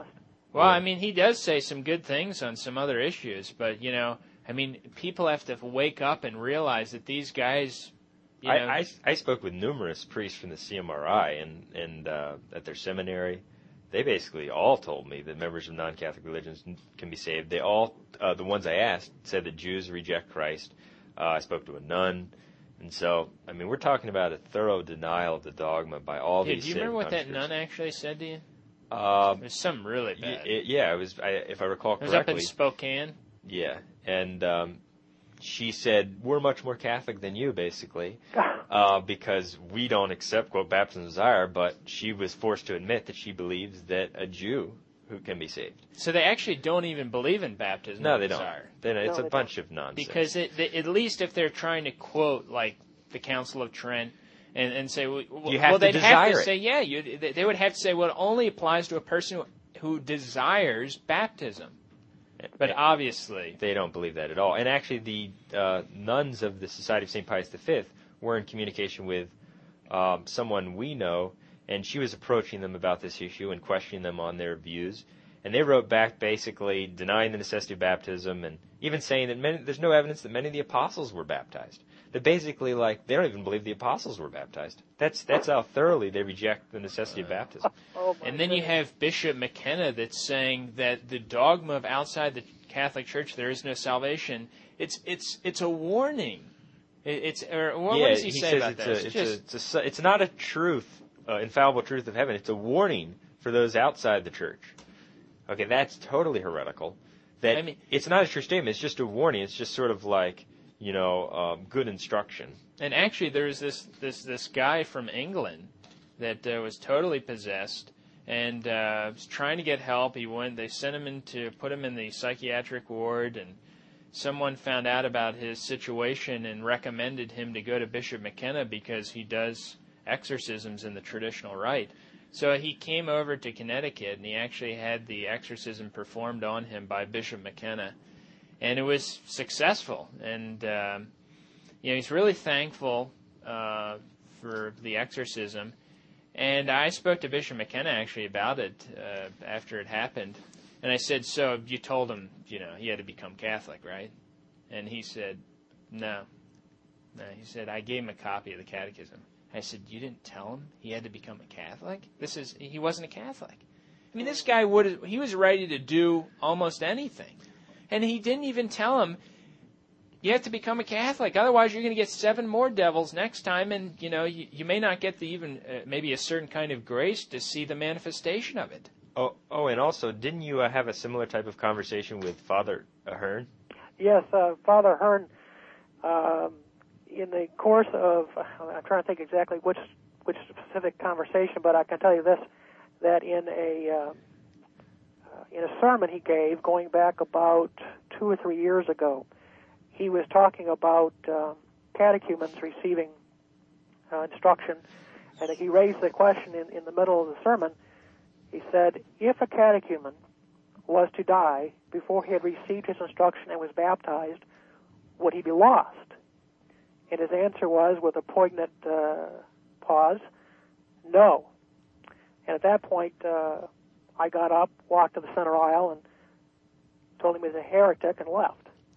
Well, I mean, he does say some good things on some other issues, but, you know, I mean, people have to wake up and realize that these guys, you know. I, I, I spoke with numerous priests from the C M R I and, and uh, at their seminary. They basically all told me that members of non-Catholic religions can be saved. They all, uh, the ones I asked, said that Jews reject Christ. Uh, I spoke to a nun. And so, I mean, we're talking about a thorough denial of the dogma by all Hey, these. Do you remember what that ministers. nun actually said to you? Um, It was something really bad. y- it, yeah, it was. I, if I recall It was correctly. up in Spokane. Yeah, and um, she said we're much more Catholic than you, basically, uh, because we don't accept quote baptism of desire. But she was forced to admit that she believes that a Jew who can be saved. So they actually don't even believe in baptism No, of they desire. don't. They, it's No, a they bunch of nonsense. Because it, they, at least if they're trying to quote like the Council of Trent and, and say, well, You have well to they'd have desire to it. say, yeah, you, they, they would have to say, well, it only applies to a person who, who desires baptism. But And obviously, they don't believe that at all. And actually, the uh, nuns of the Society of Saint Pius the Fifth were in communication with um, someone we know, and she was approaching them about this issue and questioning them on their views. And they wrote back basically denying the necessity of baptism and even saying that many, there's no evidence that many of the apostles were baptized. They're basically like, they don't even believe the apostles were baptized. That's that's how thoroughly they reject the necessity of baptism. Oh, my and then you goodness. have Bishop McKenna that's saying that the dogma of outside the Catholic Church there is no salvation. It's it's it's a warning. It, it's or what, yeah, what does he, he say says about it's that? a, It's it's, just a, it's, a, it's not a truth, uh, infallible truth of heaven. It's a warning for those outside the church. Okay, that's totally heretical. That I mean- it's not a true statement. It's just a warning. It's just sort of like, you know, um, good instruction. And actually, there was this this this guy from England that uh, was totally possessed and uh, was trying to get help. He went. They sent him in to put him in the psychiatric ward, and someone found out about his situation and recommended him to go to Bishop McKenna because he does exorcisms in the traditional rite. So he came over to Connecticut, and he actually had the exorcism performed on him by Bishop McKenna. And it was successful, and um, you know he's really thankful uh, for the exorcism. And I spoke to Bishop McKenna actually about it uh, after it happened, and I said, "So you told him, you know, he had to become Catholic, right?" And he said, "No, no." He said, "I gave him a copy of the Catechism." I said, "You didn't tell him he had to become a Catholic? This is he wasn't a Catholic. I mean, this guy would he was ready to do almost anything." And he didn't even tell him, you have to become a Catholic. Otherwise, you're going to get seven more devils next time, and you know you, you may not get the even uh, maybe a certain kind of grace to see the manifestation of it. Oh, oh, and also, didn't you uh, have a similar type of conversation with Father Ahern? Yes, uh, Father Hearn, um, in the course of, I'm trying to think exactly which which specific conversation, but I can tell you this, that in a uh, uh, in a sermon he gave going back about two or three years ago, he was talking about um, catechumens receiving uh, instruction, and he raised the question in, in the middle of the sermon. He said, if a catechumen was to die before he had received his instruction and was baptized, would he be lost? And his answer was, with a poignant uh, pause, no. And at that point, uh, I got up, walked to the center aisle, and told him he was a heretic and left.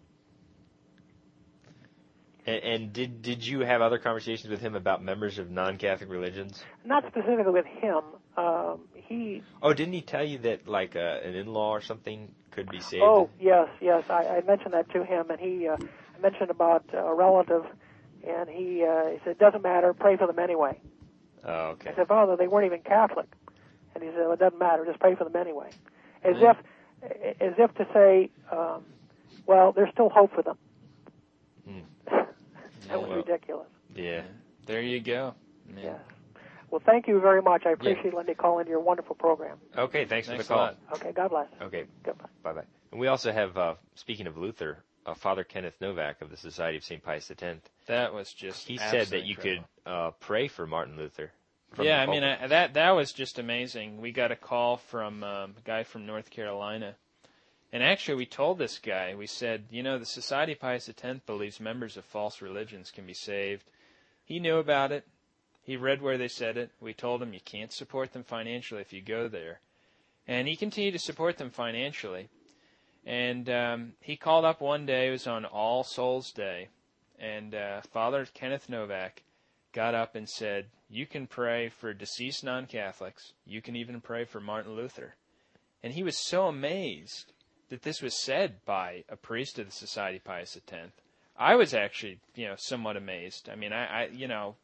And, and did did you have other conversations with him about members of non-Catholic religions? Not specifically with him. Um, he. Oh, didn't he tell you that like uh, an in-law or something could be saved? Oh, yes, yes. I, I mentioned that to him, and he uh, I mentioned about uh, a relative, and he, uh, he said, it doesn't matter, pray for them anyway. Oh, okay. I said, Father, they weren't even Catholic. And he said, well, it doesn't matter, just pray for them anyway. As Mm. if as if to say, um, well, there's still hope for them. Mm. That was Well, ridiculous. Yeah. There you go. Yeah. Yeah. Well, thank you very much. I appreciate letting me call into your wonderful program. Okay, thanks, Thanks for a the call. lot. Okay, God bless. Okay, Goodbye. bye-bye. And we also have, uh, speaking of Luther, uh, Father Kenneth Novak of the Society of Saint Pius X. That was just He said that absolutely you incredible. could uh, pray for Martin Luther. from Yeah, the I mean pulpit. I, that that was just amazing. We got a call from um, a guy from North Carolina, and actually we told this guy, we said, you know, the Society of Pius X believes members of false religions can be saved. He knew about it. He read where they said it. We told him you can't support them financially if you go there. And he continued to support them financially. And um, he called up one day, it was on All Souls Day, and uh, Father Kenneth Novak got up and said, you can pray for deceased non-Catholics. You can even pray for Martin Luther. And he was so amazed that this was said by a priest of the Society of Pius X. I was actually, you know, somewhat amazed. I mean, I, I you know,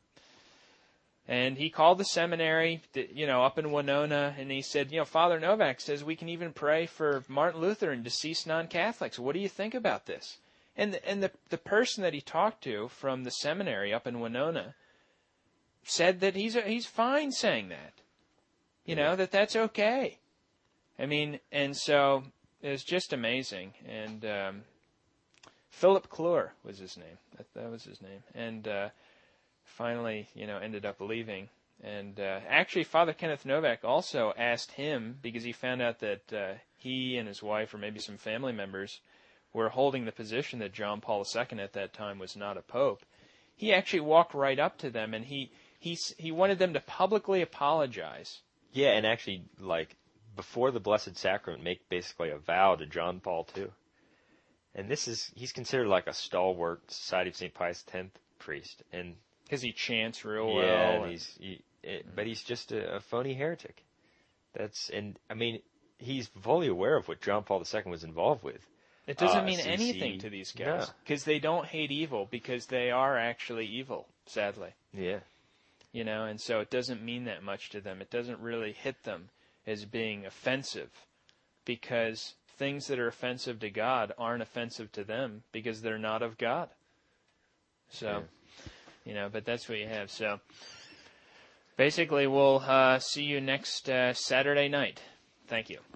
and he called the seminary, you know, up in Winona, and he said, you know, Father Novak says we can even pray for Martin Luther and deceased non-Catholics. What do you think about this? And the, and the the person that he talked to from the seminary up in Winona said that he's he's fine saying that, you know, that that's okay. I mean, and so it was just amazing. And um, Philip Clure was his name. That, that was his name. And uh, finally, you know, ended up leaving. And uh, actually, Father Kenneth Novak also asked him, because he found out that uh, he and his wife, or maybe some family members, were holding the position that John Paul the Second at that time was not a pope. He actually walked right up to them, and he he he wanted them to publicly apologize. Yeah, and actually, like, before the Blessed Sacrament, make basically a vow to John Paul the Second. And this is, he's considered like a stalwart Society of Saint Pius X priest. And because he chants real yeah, well. Yeah, and he's, he, it, but he's just a, a phony heretic. That's, and I mean, he's fully aware of what John Paul the Second was involved with. It doesn't uh, mean C C, anything to these guys, no. because they don't hate evil, because they are actually evil, sadly. Yeah. You know, and so it doesn't mean that much to them. It doesn't really hit them as being offensive, because things that are offensive to God aren't offensive to them because they're not of God. So, yeah. you know, but that's what you have. So, basically, we'll uh, see you next uh, Saturday night. Thank you.